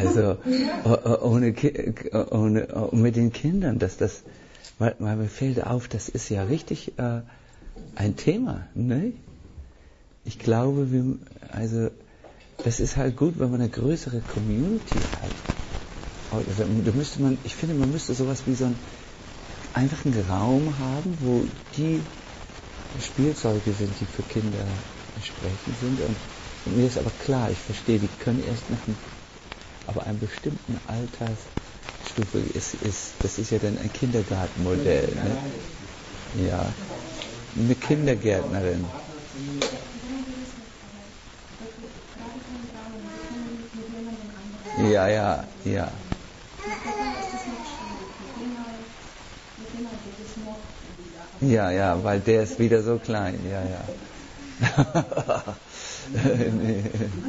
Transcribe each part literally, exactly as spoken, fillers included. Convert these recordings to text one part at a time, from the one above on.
Also ohne, ohne mit den Kindern, dass das, weil, weil mir fällt auf, das ist ja richtig äh, ein Thema, ne? Ich glaube, wir, also das ist halt gut, wenn man eine größere Community hat. Also, da müsste man, ich finde, man müsste sowas wie so einen einfachen Raum haben, wo die Spielzeuge sind, die für Kinder entsprechend sind. Und, und mir ist aber klar, ich verstehe, die können erst nach einem, aber einem bestimmten Altersstufe ist, ist, das ist ja dann ein Kindergartenmodell. Ne? Ja, eine Kindergärtnerin. Ja, ja, ja. Ja, ja, weil der ist wieder so klein, ja, ja. Nee.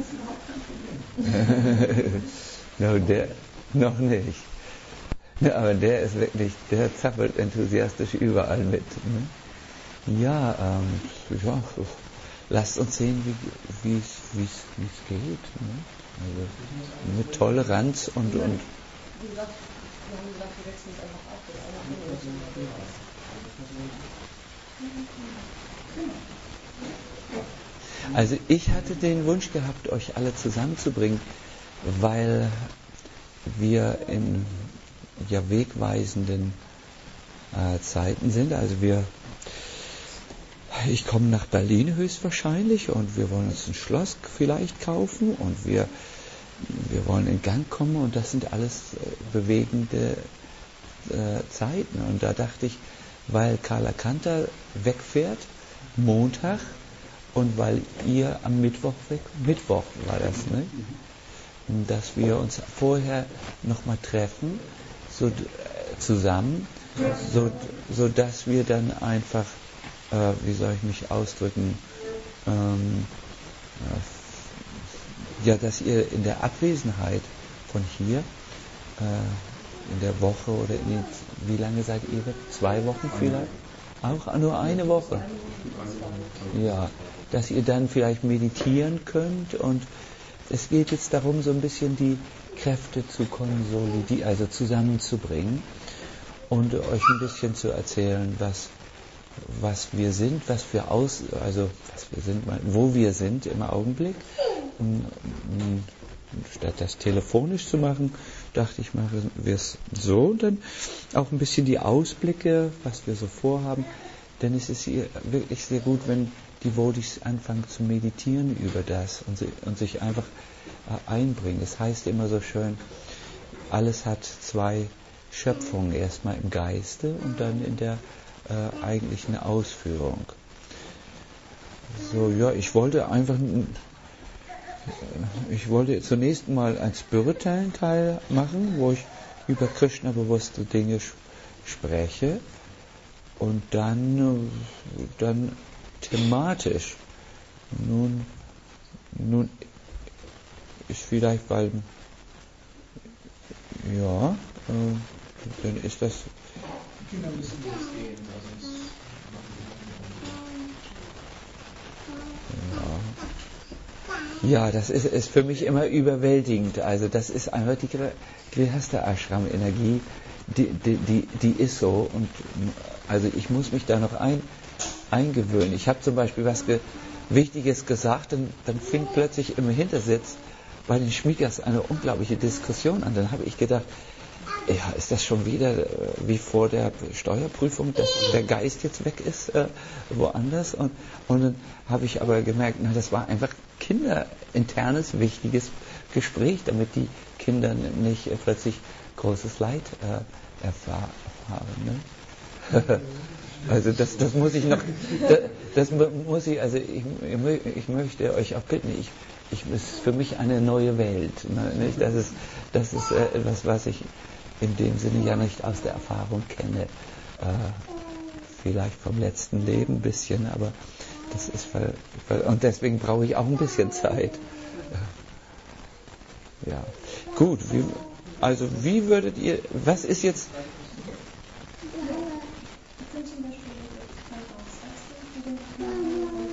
No, der, noch nicht. Ja, aber der ist wirklich, der zappelt enthusiastisch überall mit. Ne? Ja, ähm, ja, lasst uns sehen, wie es geht. Ne? Also mit Toleranz und, und wie gesagt, wir haben gesagt, wir wechseln es einfach ab. Also ich hatte den Wunsch gehabt, euch alle zusammenzubringen, weil wir in ja, wegweisenden äh, Zeiten sind. Also wir, ich komme nach Berlin höchstwahrscheinlich und wir wollen uns ein Schloss vielleicht kaufen und wir, wir wollen in Gang kommen und das sind alles äh, bewegende äh, Zeiten. Und da dachte ich, weil Carla Kanter wegfährt, Montag, und weil ihr am Mittwoch weg, Mittwoch war das, ne? Dass wir uns vorher nochmal treffen, so, äh, zusammen, so, so dass wir dann einfach, äh, wie soll ich mich ausdrücken, ähm, äh, ja, dass ihr in der Abwesenheit von hier, äh, in der Woche oder in den, wie lange seid ihr weg? Zwei Wochen vielleicht? Auch nur eine Woche? Ja, dass ihr dann vielleicht meditieren könnt und es geht jetzt darum, so ein bisschen die Kräfte zu konsolidieren, also zusammenzubringen und euch ein bisschen zu erzählen, was, was wir sind, was wir aus, also was wir sind, wo wir sind im Augenblick. Statt das telefonisch zu machen, dachte ich, machen wir es so und dann auch ein bisschen die Ausblicke, was wir so vorhaben. Denn es ist wirklich sehr gut, wenn die Vodis anfangen zu meditieren über das und, sie, und sich einfach äh, einbringen. Es heißt immer so schön, alles hat zwei Schöpfungen, erstmal im Geiste und dann in der äh, eigentlichen Ausführung. So, ja, ich wollte einfach, ich wollte zunächst mal einen spirituellen Teil machen, wo ich über Krishna-bewusste Dinge spreche. Und dann, dann thematisch. Nun, nun ist vielleicht, weil, ja, äh, dann ist das. Kinder müssen jetzt gehen, sonst. Ja. Ja, das ist, ist für mich immer überwältigend. Also das ist einfach die Grihastha Ashram Energie, die, die, die, die ist so und also ich muss mich da noch ein, eingewöhnen. Ich habe zum Beispiel was ge, Wichtiges gesagt und dann fing plötzlich im Hintersitz bei den Schmiegers eine unglaubliche Diskussion an. Dann habe ich gedacht, ja, ist das schon wieder äh, wie vor der Steuerprüfung, dass der Geist jetzt weg ist äh, woanders? Und, und dann habe ich aber gemerkt, na, das war einfach kinderinternes, wichtiges Gespräch, damit die Kinder nicht äh, plötzlich großes Leid äh, erfahren. Ne? Also das, das muss ich noch, das, das muss ich, also ich, ich möchte euch auch bitten, ich, ich ist für mich eine neue Welt. Ne? Nicht? Das ist, das ist äh, etwas, was ich in dem Sinne ja nicht aus der Erfahrung kenne. Äh, vielleicht vom letzten Leben ein bisschen, aber das ist, weil, weil, und deswegen brauche ich auch ein bisschen Zeit. Äh, ja, gut. Wie, also wie würdet ihr, was ist jetzt?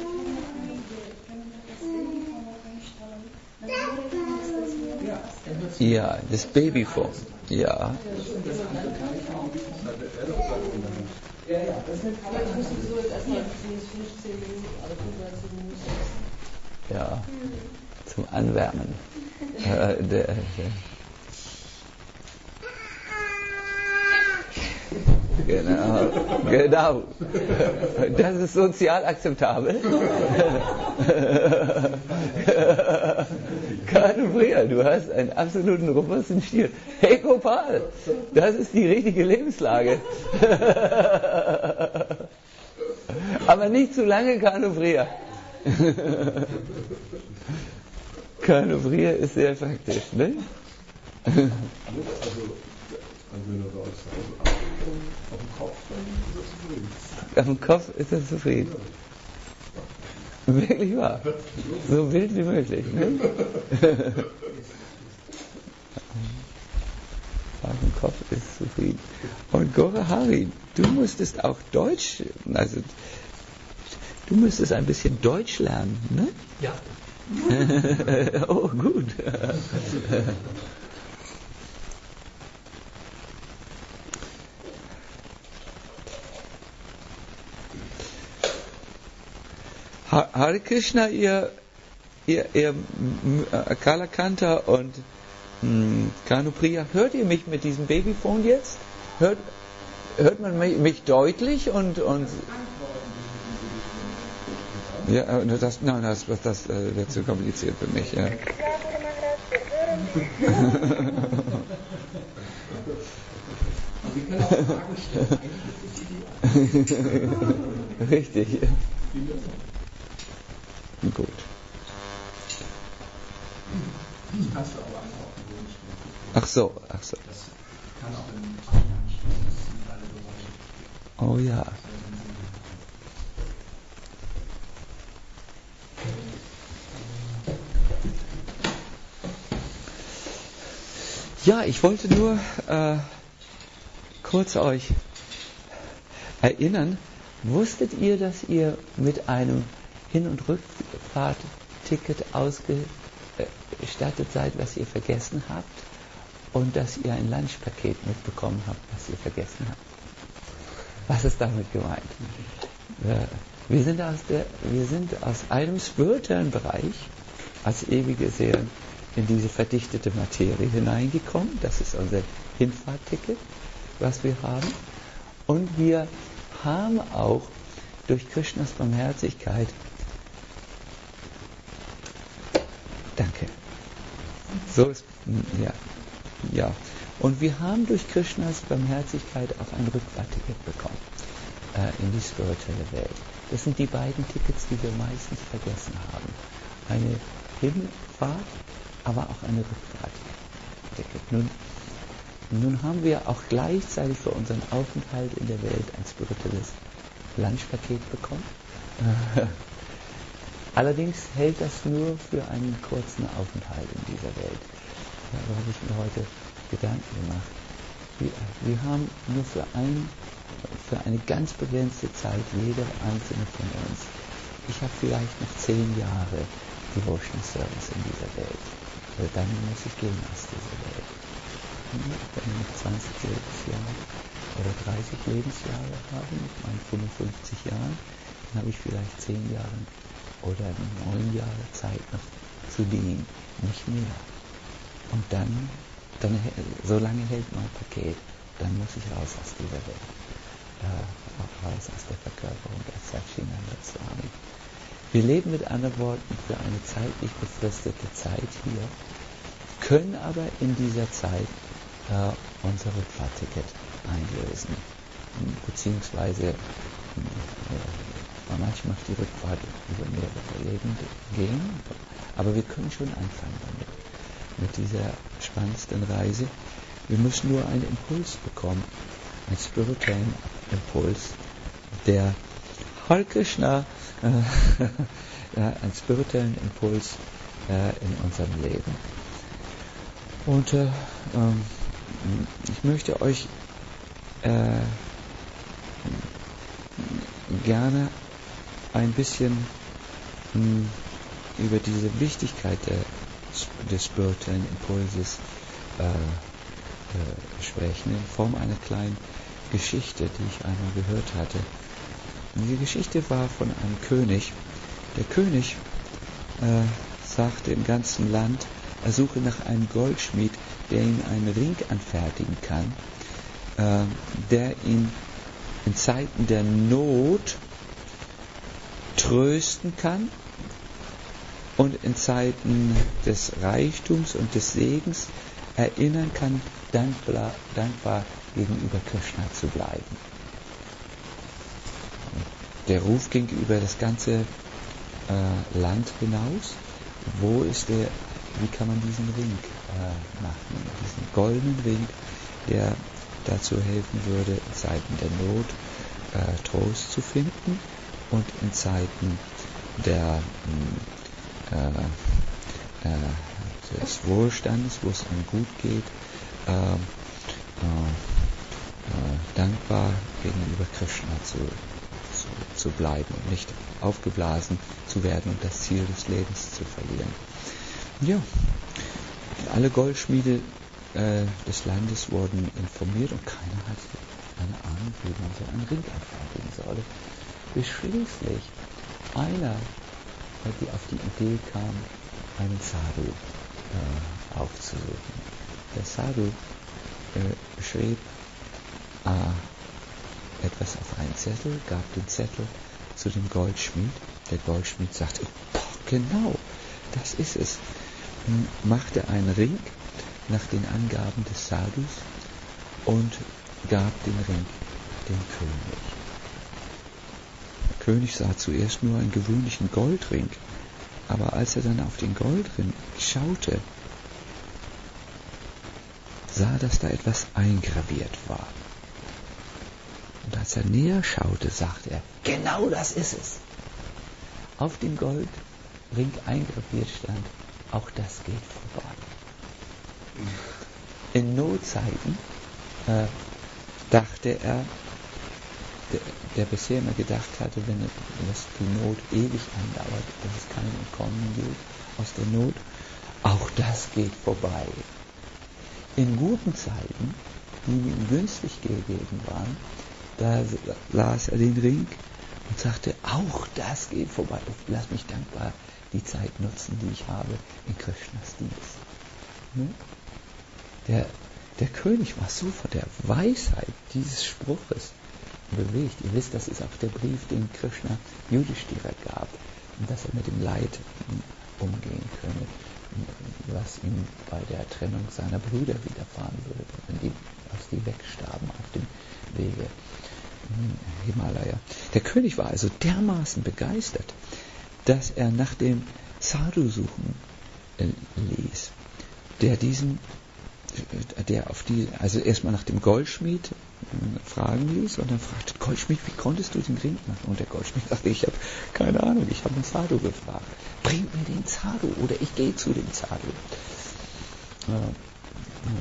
Ja, er wird Ja, das Babyphone. Ja. Ja, ja, das mit aber ich muss sowieso jetzt erstmal fünfzehn Minuten, also fünfundzwanzig Minuten. Ja, zum Anwärmen. äh, der, der. Genau, genau. Das ist sozial akzeptabel. Canubria, du hast einen absoluten robusten Stil. Hey Gopal, das ist die richtige Lebenslage. Aber nicht zu lange Canubria. Canubria ist sehr praktisch, ne? Also, wenn er da ist, auf dem Kopf, dann ist er zufrieden. Auf dem Kopf ist er zufrieden. Wirklich wahr. So wild wie möglich. Ne? Auf dem Kopf ist zufrieden. Und Gorahari, du musstest auch Deutsch, also du müsstest ein bisschen Deutsch lernen, ne? Ja. Oh, gut. Hare Krishna, ihr, ihr, ihr äh, Kalakanta und mh, Kanupriya, hört ihr mich mit diesem Babyphone jetzt? Hört, hört man mich, mich deutlich und, und ja, das, nein, das, das, das äh, wird zu kompliziert für mich. Ja. Sie können auch Fragen stellen. Eigentlich ist das ideal. Richtig. Gut. Das kannst du aber einfach auf den Boden stellen. Ach so, ach so. Das kann auch in Fragen stehen. Das sind alle Geräusche. Oh ja. Ja, ich wollte nur äh, kurz euch erinnern, wusstet ihr, dass ihr mit einem Hin- und Rückfahrtticket ausgestattet seid, was ihr vergessen habt, und dass ihr ein Lunchpaket mitbekommen habt, was ihr vergessen habt? Was ist damit gemeint? Wir sind aus, der, wir sind aus einem spirituellen Bereich, als ewige Seelen, in diese verdichtete Materie hineingekommen. Das ist unser Hinfahrtticket, was wir haben. Und wir haben auch durch Krishnas Barmherzigkeit, danke, so ist, ja, ja, und wir haben durch Krishnas Barmherzigkeit auch ein Rückfahrtticket bekommen äh, in die spirituelle Welt. Das sind die beiden Tickets, die wir meistens vergessen haben. Eine Hinfahrt, aber auch eine Rückfahrtticket. Nun, nun haben wir auch gleichzeitig für unseren Aufenthalt in der Welt ein spirituelles Lunchpaket bekommen. Allerdings hält das nur für einen kurzen Aufenthalt in dieser Welt. Darüber habe ich mir heute Gedanken gemacht. Wir, wir haben nur für, ein, für eine ganz begrenzte Zeit, jeder einzelne von uns, ich habe vielleicht noch zehn Jahre Devotion Service in dieser Welt. Aber dann muss ich gehen aus dieser Welt. Wenn ich noch zwanzig Lebensjahre oder dreißig Lebensjahre habe, mit meinen fünfundfünfzig Jahren, dann habe ich vielleicht zehn Jahre oder neun Jahre Zeit noch zu dienen, nicht mehr. Und dann, dann so lange hält mein Paket, dann muss ich raus aus dieser Welt, äh, raus aus der Verkörperung als Satchitananda Swami. Wir leben mit anderen Worten für eine zeitlich befristete Zeit hier, können aber in dieser Zeit äh, unser Rückfahrtticket einlösen, beziehungsweise äh, manchmal macht die Rückfahrt über mehrere Leben gehen, aber wir können schon anfangen damit, mit dieser spannendsten Reise. Wir müssen nur einen Impuls bekommen, einen spirituellen Impuls, der Hare Krishna, äh, ja, einen spirituellen Impuls äh, in unserem Leben. Und äh, ähm, ich möchte euch äh, gerne ein bisschen mh, über diese Wichtigkeit der, des spirituellen Impulses äh, äh, sprechen in Form einer kleinen Geschichte, die ich einmal gehört hatte. Und diese Geschichte war von einem König. Der König äh, sagte im ganzen Land, er suche nach einem Goldschmied, der ihm einen Ring anfertigen kann, äh, der ihn in Zeiten der Not trösten kann und in Zeiten des Reichtums und des Segens erinnern kann, dankbar, dankbar gegenüber Krishna zu bleiben. Der Ruf ging über das ganze äh, Land hinaus. Wo ist der, wie kann man diesen Ring äh, machen? Diesen goldenen Ring, der dazu helfen würde, in Zeiten der Not äh, Trost zu finden und in Zeiten der äh, äh, des Wohlstandes, wo es einem gut geht, äh, äh, äh, dankbar gegenüber Krishna zu, zu, zu bleiben und nicht aufgeblasen zu werden und das Ziel des Lebens zu verlieren. Ja, alle Goldschmiede äh, des Landes wurden informiert und keiner hatte eine Ahnung, wie man so einen Ring anfertigen solle. Bis schließlich einer, die auf die Idee kam, einen Sadhu äh, aufzusuchen. Der Sadhu äh, schrieb äh, etwas auf einen Zettel, gab den Zettel zu dem Goldschmied. Der Goldschmied sagte, boah, genau, das ist es. Und machte einen Ring nach den Angaben des Sadhus und gab den Ring dem König. Der König sah zuerst nur einen gewöhnlichen Goldring, aber als er dann auf den Goldring schaute, sah, dass da etwas eingraviert war. Und als er näher schaute, sagte er, genau das ist es. Auf dem Goldring eingraviert stand, auch das geht vorbei. In Notzeiten äh, dachte er, der, der bisher immer gedacht hatte, wenn es die Not ewig andauert, dass es kein Entkommen gibt aus der Not, auch das geht vorbei. In guten Zeiten, die ihm günstig gegeben waren, da las er den Ring und sagte, auch das geht vorbei. Lass mich dankbar die Zeit nutzen, die ich habe in Krishnas Dienst. Ne? Der, der König war so von der Weisheit dieses Spruches bewegt. Ihr wisst, das ist auch der Brief, den Krishna Yudhishthira gab, dass er mit dem Leid umgehen könne, was ihm bei der Trennung seiner Brüder widerfahren würde, wenn die, als die wegstarben auf dem Wege im Himalaya. Der König war also dermaßen begeistert, dass er nach dem Sadhu suchen äh, ließ, der diesen, der auf die, also erstmal nach dem Goldschmied äh, fragen ließ und dann fragte, Goldschmied, wie konntest du den Ring machen? Und der Goldschmied sagte, ich habe keine Ahnung, ich habe einen Sadhu gefragt. Bring mir den Sadhu oder ich gehe zu dem Sadhu. Äh, äh,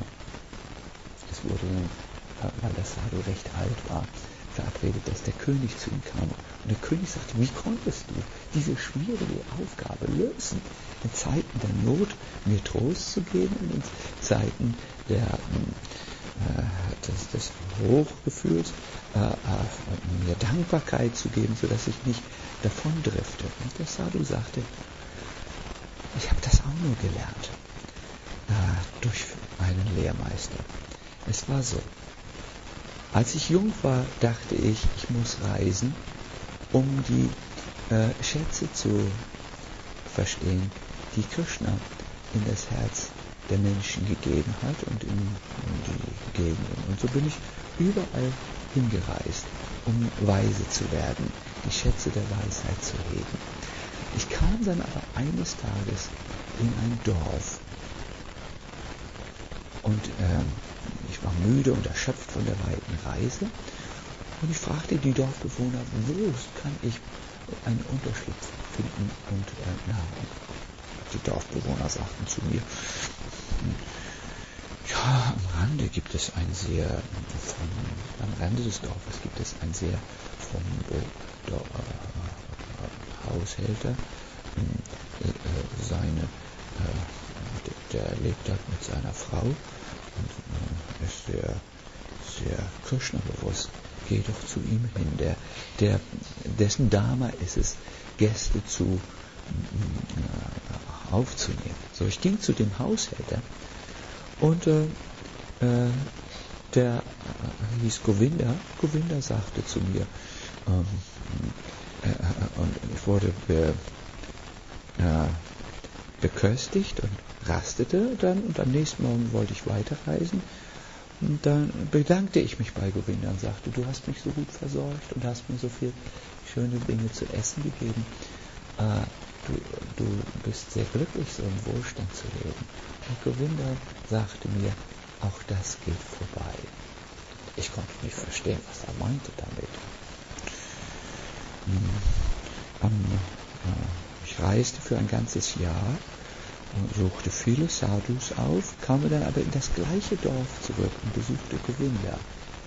es wurde dann, weil der Sadhu recht alt war, verabredet, dass der König zu ihm kam. Und der König sagte, wie konntest du diese schwierige Aufgabe lösen, in Zeiten der Not mir Trost zu geben und in Zeiten der, äh, des, des Hochgefühls äh, äh, mir Dankbarkeit zu geben, sodass ich nicht davon drifte. Und der Sadhu sagte, ich habe das auch nur gelernt äh, durch einen Lehrmeister. Es war so. Als ich jung war, dachte ich, ich muss reisen, um die äh, Schätze zu verstehen, die Krishna in das Herz der Menschen gegeben hat und in, in die Gegenden. Und so bin ich überall hingereist, um weise zu werden, die Schätze der Weisheit zu heben. Ich kam dann aber eines Tages in ein Dorf und ähm, ich war müde und erschöpft von der weiten Reise und ich fragte die Dorfbewohner, wo kann ich einen Unterschlupf finden und äh, Nahrung. Die Dorfbewohner sagten zu mir, ja, am Rande gibt es ein sehr, vom, am Rande des Dorfes gibt es ein sehr vom äh, Haushälter, äh, äh, seine, äh, der lebt dort mit seiner Frau und äh, ist sehr, sehr Krishna-bewusst. Geh doch zu ihm hin. Der, der, dessen Dharma ist es, Gäste zu äh, aufzunehmen. So, ich ging zu dem Haushälter und äh, äh, der äh, hieß Govinda. Govinda sagte zu mir, ähm, äh, und ich wurde be, äh, beköstigt und rastete dann, und am nächsten Morgen wollte ich weiterreisen. Und dann bedankte ich mich bei Govinda und sagte, du hast mich so gut versorgt und hast mir so viele schöne Dinge zu essen gegeben. Äh, du, du bist sehr glücklich, so im Wohlstand zu leben. Und Govinda sagte mir, auch das geht vorbei. Ich konnte nicht verstehen, was er meinte damit. Hm. Um, äh, ich reiste für ein ganzes Jahr und suchte viele Sadhus auf, kam dann aber in das gleiche Dorf zurück und besuchte Govinda,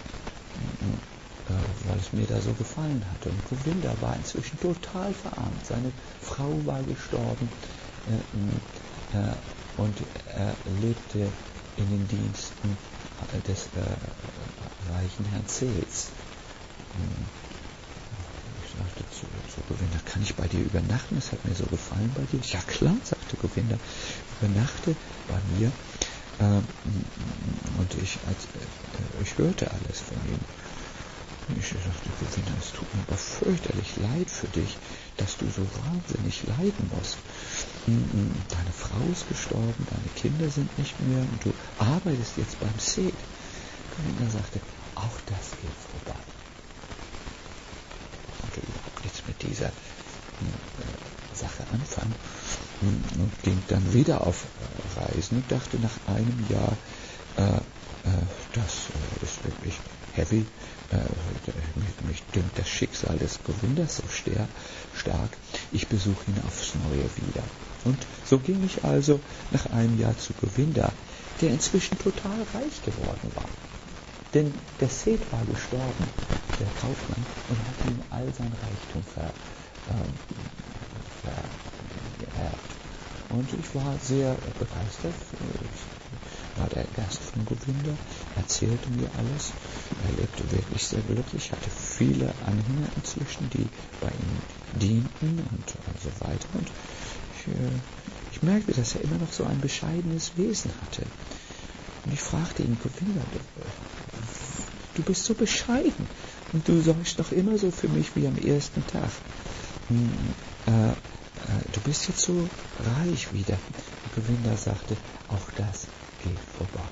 weil es mir da so gefallen hatte. Und Govinda war inzwischen total verarmt. Seine Frau war gestorben äh, äh, und er lebte in den Diensten des äh, reichen Herrn Sels. Ich sagte zu, zu Govinda, kann ich bei dir übernachten? Es hat mir so gefallen bei dir. Ja klar, sagte Govinda, übernachte bei mir. Ähm, und ich, als, äh, ich hörte alles von ihm. Und ich sagte, Govinda, es tut mir aber fürchterlich leid für dich, dass du so wahnsinnig leiden musst. Deine Frau ist gestorben, deine Kinder sind nicht mehr und du arbeitest jetzt beim Seth. Govinda sagte, auch das geht vorbei. Überhaupt nichts mit dieser äh, Sache anfangen und, und ging dann wieder auf äh, Reisen und dachte nach einem Jahr, äh, äh, das äh, ist wirklich heavy, äh, mich, mich dünkt das Schicksal des Govindas so ster, stark, ich besuche ihn aufs Neue wieder. Und so ging ich also nach einem Jahr zu Govinda, der inzwischen total reich geworden war. Denn der Seth war gestorben, der Kaufmann, und hat ihm all sein Reichtum ver, ähm, vererbt. Und ich war sehr begeistert. Ich war der Gast von Govinda, erzählte mir alles. Er lebte wirklich sehr glücklich, hatte viele Anhänger inzwischen, die bei ihm dienten und so weiter. Und ich, äh, ich merkte, dass er immer noch so ein bescheidenes Wesen hatte. Und ich fragte ihn, Govinda, du bist so bescheiden und du sorgst doch immer so für mich wie am ersten Tag. Hm, äh, äh, du bist jetzt so reich wieder. Und Govinda sagte, auch das geht vorbei.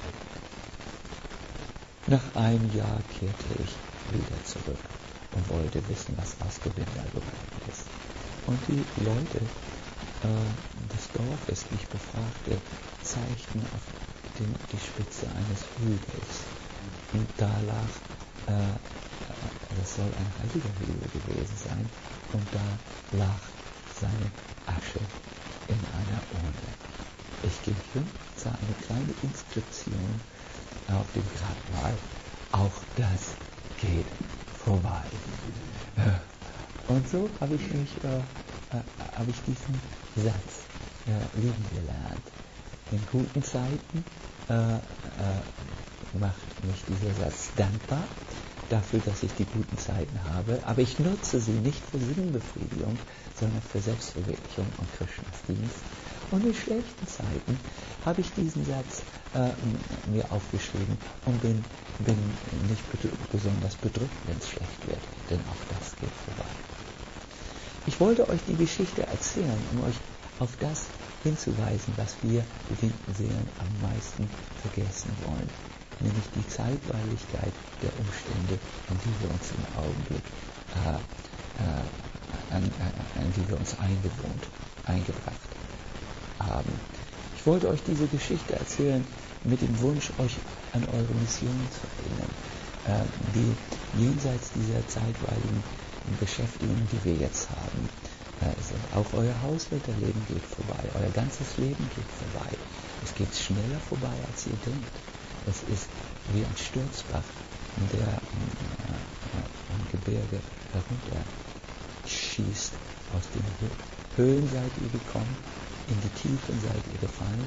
Nach einem Jahr kehrte ich wieder zurück und wollte wissen, was aus Govinda geworden ist. Und die Leute äh, des Dorfes, die ich befragte, zeigten auf den, die Spitze eines Hügels. Und da lag, äh, das soll ein heiliger Hügel gewesen sein, und da lag seine Asche in einer Urne. Ich ging hin, sah eine kleine Inskription auf dem Grabmal, auch das geht vorbei. Und so habe ich mich, äh, äh, habe ich diesen Satz äh, lieben gelernt. In guten Zeiten äh, äh, macht mich dieser Satz dankbar dafür, dass ich die guten Zeiten habe, aber ich nutze sie nicht für Sinnbefriedigung, sondern für Selbstverwirklichung und Krishnas Dienst. Und in schlechten Zeiten habe ich diesen Satz äh, mir aufgeschrieben und bin, bin nicht bedrückt, besonders bedrückt, wenn es schlecht wird, denn auch das geht vorbei. Ich wollte euch die Geschichte erzählen, um euch auf das hinzuweisen, was wir bedingten Seelen am meisten vergessen wollen, nämlich die Zeitweiligkeit der Umstände, an die wir uns im Augenblick, äh, äh, an, äh, an die wir uns eingewohnt, eingebracht haben. Ich wollte euch diese Geschichte erzählen mit dem Wunsch, euch an eure Mission zu erinnern, äh, die jenseits dieser zeitweiligen Beschäftigung, die wir jetzt haben. Also auch euer Hauswärterleben geht vorbei, euer ganzes Leben geht vorbei. Es geht schneller vorbei, als ihr denkt. Es ist wie ein Sturzbach, der äh, am Gebirge herunter schießt. Aus den Höhen seid ihr gekommen, in die Tiefen seid ihr gefallen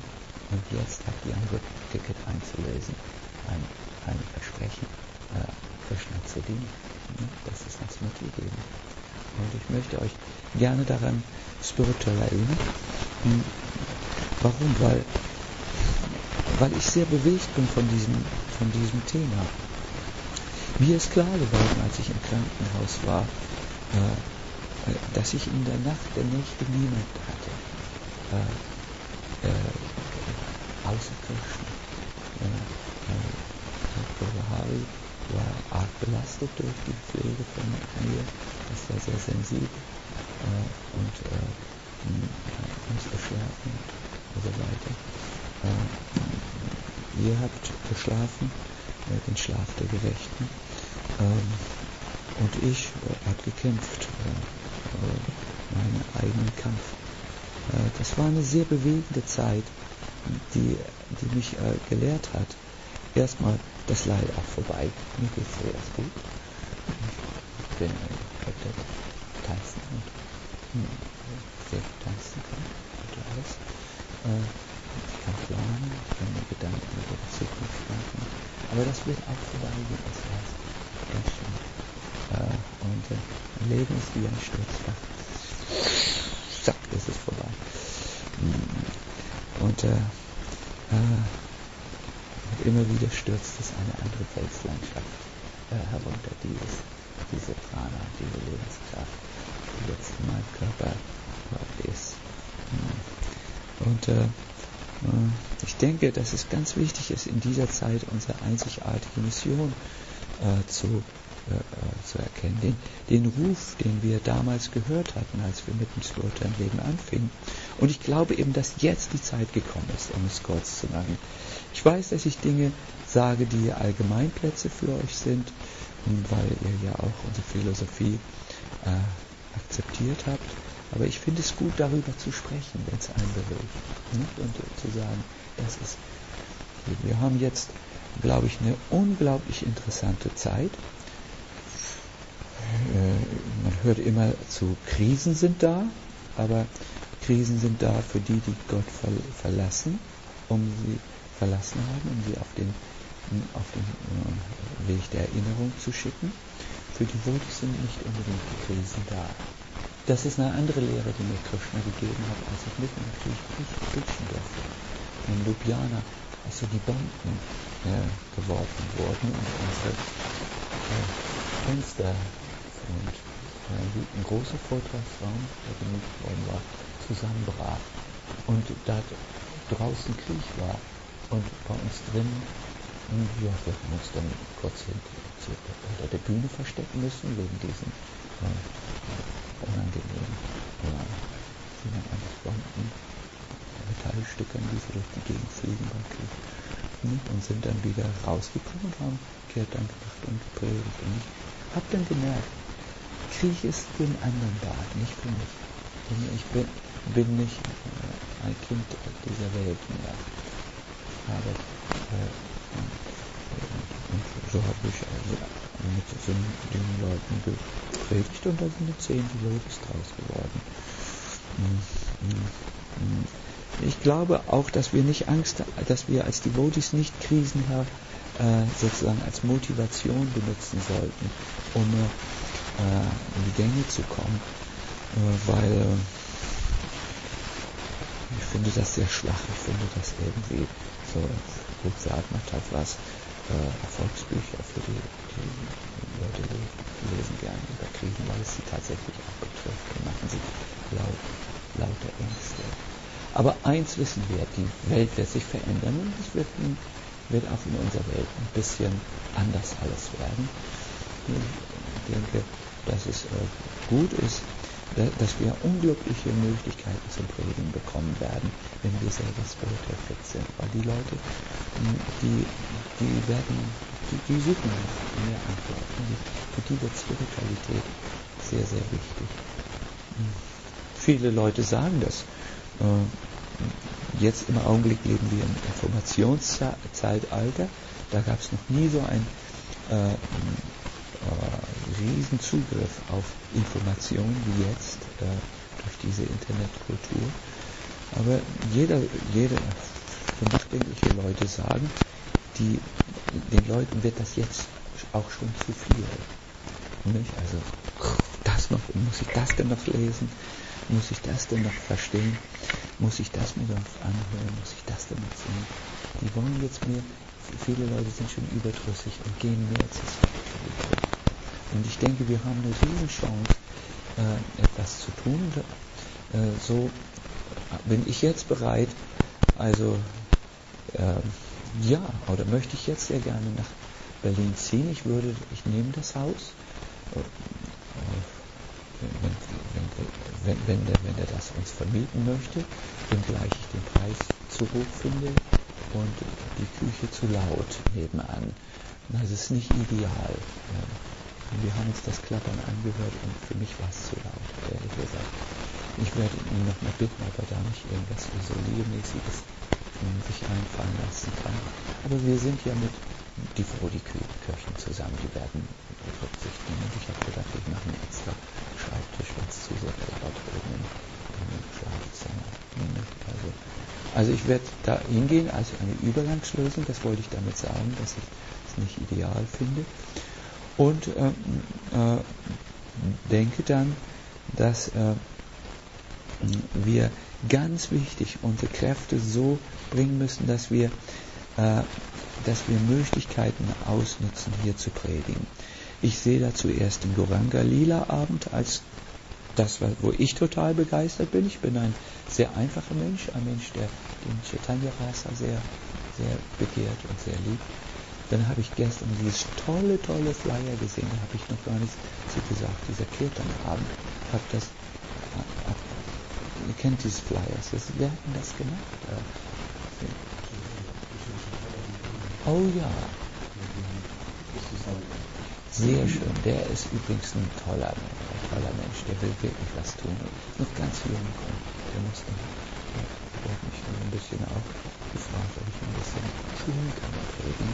Und jetzt habt ihr ein Ticket einzulösen, ein, ein Versprechen, äh, Krishna zu dienen. Das ist uns mitgegeben. Und ich möchte euch gerne daran spirituell erinnern. Warum? Weil, weil ich sehr bewegt bin von diesem, von diesem Thema. Mir ist klar geworden, als ich im Krankenhaus war, äh, dass ich in der Nacht der Nächte niemand hatte. Äh, äh, außer Krishna. Äh, äh, Guru Hari war arg belastet durch die Pflege von mir. Das war sehr sensibel äh, und äh, musste schlafen und so weiter. Äh, ihr habt geschlafen, äh, den Schlaf der Gerechten. Ähm, und ich äh, habe gekämpft, äh, meinen eigenen Kampf. Äh, das war eine sehr bewegende Zeit, die, die mich äh, gelehrt hat. Erstmal das Leid auch vorbei. Mir geht es sehr gut. Ich bin könnte tanzen und hm, sehr gut tanzen kann und alles. Äh, ich kann planen, ich kann mir Gedanken über die Zukunft machen. Aber das wird auch vorbeigehen, das heißt, ganz schön. Äh, und äh, mein Leben ist wie ein Sturzbach. Zack, ist es vorbei. Und äh, äh, Und immer wieder stürzt es eine andere Felslandschaft äh, herunter, dieses, diese Prana, diese Lebenskraft, die jetzt in meinem Körper äh, ist. Und äh, äh, ich denke, dass es ganz wichtig ist, in dieser Zeit unsere einzigartige Mission äh, zu, äh, zu erkennen. Den, den Ruf, den wir damals gehört hatten, als wir mit dem spirituellen Leben anfingen. Und ich glaube eben, dass jetzt die Zeit gekommen ist, um es kurz zu machen. Ich weiß, dass ich Dinge sage, die Allgemeinplätze für euch sind, weil ihr ja auch unsere Philosophie äh, akzeptiert habt. Aber ich finde es gut, darüber zu sprechen, wenn es einen bewegt. Nicht? Und äh, zu sagen, das ist, wir haben jetzt, glaube ich, eine unglaublich interessante Zeit. Äh, man hört immer zu, Krisen sind da, aber Krisen sind da für die, die Gott ver- verlassen, um sie verlassen haben, um sie auf den, auf den äh, Weg der Erinnerung zu schicken. Für die Devotis sind nicht unbedingt die Krisen da. Das ist eine andere Lehre, die mir Krishna gegeben hat, als ich mitten im Krieg preachen durfte. In Ljubljana, als so die Bomben äh, geworfen wurden und unsere äh, Fenster und äh, ein großer Vortragsraum, der gemietet worden war, zusammenbrach und da draußen Krieg war. Und bei uns drin, ja, wir haben uns dann kurz hinter der Bühne verstecken müssen, wegen diesen äh, unangenehmen, ja, wie nennt man das, Bomben, Metallstückern, die so durch die Gegend fliegen beim Krieg. Und sind dann wieder rausgekommen und haben Kirtan gemacht und gepredigt. Und ich habe dann gemerkt, Krieg ist für einen anderen da, nicht für mich. Ich bin, bin nicht ein Kind dieser Welt mehr. Aber, äh, und so habe ich also mit so den Leuten gepredigt und da sind zehn Devotis draus geworden. Ich glaube auch, dass wir nicht Angst, dass wir als Devotis nicht Krisen äh, sozusagen als Motivation benutzen sollten, um äh, in die Gänge zu kommen, äh, weil äh, ich finde das sehr schwach. Ich finde das irgendwie so, gut sagt man hat was, äh, Erfolgsbücher für die, die Leute lesen gerne über Krisen, weil es sie tatsächlich auch betrifft und machen sie laut, lauter Ängste. Aber eins wissen wir, die Welt wird sich verändern und es wird, wird auch in unserer Welt ein bisschen anders alles werden. Ich denke, dass es äh, gut ist, dass wir unglaubliche Möglichkeiten zum Predigen bekommen werden, wenn wir selber spirituell fit sind. Weil die Leute, die, die werden, die, die suchen mehr Antworten. Für die wird Spiritualität sehr, sehr wichtig. Viele Leute sagen das. Jetzt im Augenblick leben wir im Informationszeitalter. Da gab es noch nie so ein äh, riesen Zugriff auf Informationen wie jetzt äh, durch diese Internetkultur. Aber jeder, jeder, für nachdenkliche Leute sagen, die, den Leuten wird das jetzt auch schon zu viel. Nicht? Also das noch, muss ich das denn noch lesen? Muss ich das denn noch verstehen? Muss ich das mir noch anhören? Muss ich das denn noch sehen? Die wollen jetzt mehr, viele Leute sind schon überdrüssig und gehen mehr zur Spiritualität. Und ich denke, wir haben eine riesen Chance, äh, etwas zu tun. Äh, so bin ich jetzt bereit, also äh, ja, oder möchte ich jetzt sehr gerne nach Berlin ziehen. Ich würde, ich nehme das Haus. Äh, Wenn, wenn, wenn, wenn, der, wenn der das uns vermieten möchte, wenngleich ich den Preis zu hoch finde und die Küche zu laut nebenan. Das ist nicht ideal. Wir haben uns das Klappern angehört und für mich war es zu laut, ehrlich gesagt. Ich werde ihn noch mal bitten, ob er da nicht irgendwas Isoliermäßiges sich einfallen lassen kann. Aber wir sind ja mit die Frau, die Köchin zusammen, die werden Rücksicht nehmen. Und ich habe gedacht, ich mache einen extra Schreibtisch, wenn es zu sehr klappert oben im, im Schlafzimmer. Also, also ich werde da hingehen als eine Übergangslösung, das wollte ich damit sagen, dass ich es nicht ideal finde. Und äh, äh, denke dann, dass äh, wir ganz wichtig unsere Kräfte so bringen müssen, dass wir äh, dass wir Möglichkeiten ausnutzen, hier zu predigen. Ich sehe da zuerst den Goranga Lila Abend als das, wo ich total begeistert bin. Ich bin ein sehr einfacher Mensch, ein Mensch, der den Chaitanya Rasa sehr, sehr begehrt und sehr liebt. Dann habe ich gestern dieses tolle, tolle Flyer gesehen, da habe ich noch gar nichts zu gesagt, dieser Kirtan-Abend. Hab das, hab, ihr kennt diese Flyers, das, wer hat denn das gemacht? Oh ja. Sehr schön. Der ist übrigens ein toller, ein toller Mensch. Der will wirklich was tun. Noch ganz jung. Der muss noch, der hat mich ein bisschen auch gefragt, ob ich ein bisschen schulen kann und reden.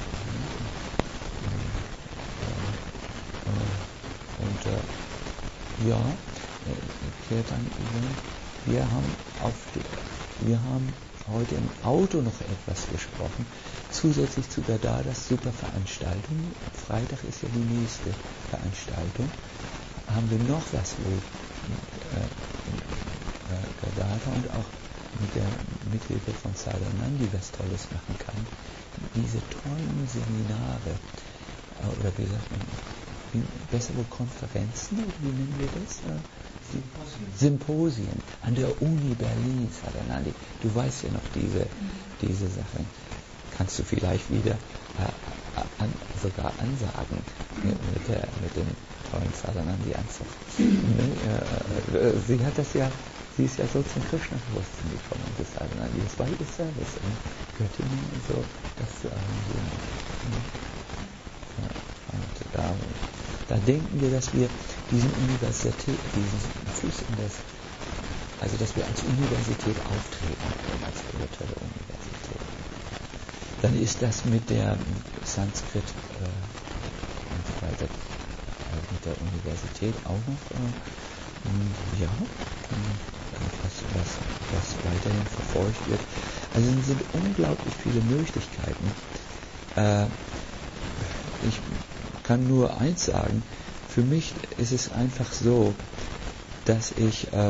Und äh, ja, kehrt dann wir haben auf die, wir haben heute im Auto noch etwas gesprochen, zusätzlich zu Gadadas super Veranstaltung. Freitag ist ja die nächste Veranstaltung. Haben wir noch was, wo äh, äh, Gadada und auch mit der Mithilfe von Sadanandi was Tolles machen kann. Diese tollen Seminare, äh, oder wie sagt man, wie, besser wohl Konferenzen, oder wie nennen wir das? Äh, Symposien an der Uni Berlin, Sadanandi. Du weißt ja noch diese, diese Sachen. Kannst du vielleicht wieder äh, an, sogar ansagen mit, mit, der, mit dem tollen Sadanandi-Anzug. Ne? Äh, äh, sie hat das ja, sie ist ja so zum Krishna-Bewusstsein gekommen, das Sadanandi. Das war ihr Service in Göttingen und so, das zu arrangieren. Ja, und da, da denken wir, dass wir diesen Universität, diesen Fuß in das, also dass wir als Universität auftreten können, als spirituelle Universität. Dann ist das mit der Sanskrit äh, und so weiter, äh, mit der Universität auch noch, äh, ja, was, was, was weiterhin verfolgt wird. Also es sind unglaublich viele Möglichkeiten. Äh, ich kann nur eins sagen, für mich ist es einfach so, dass ich äh,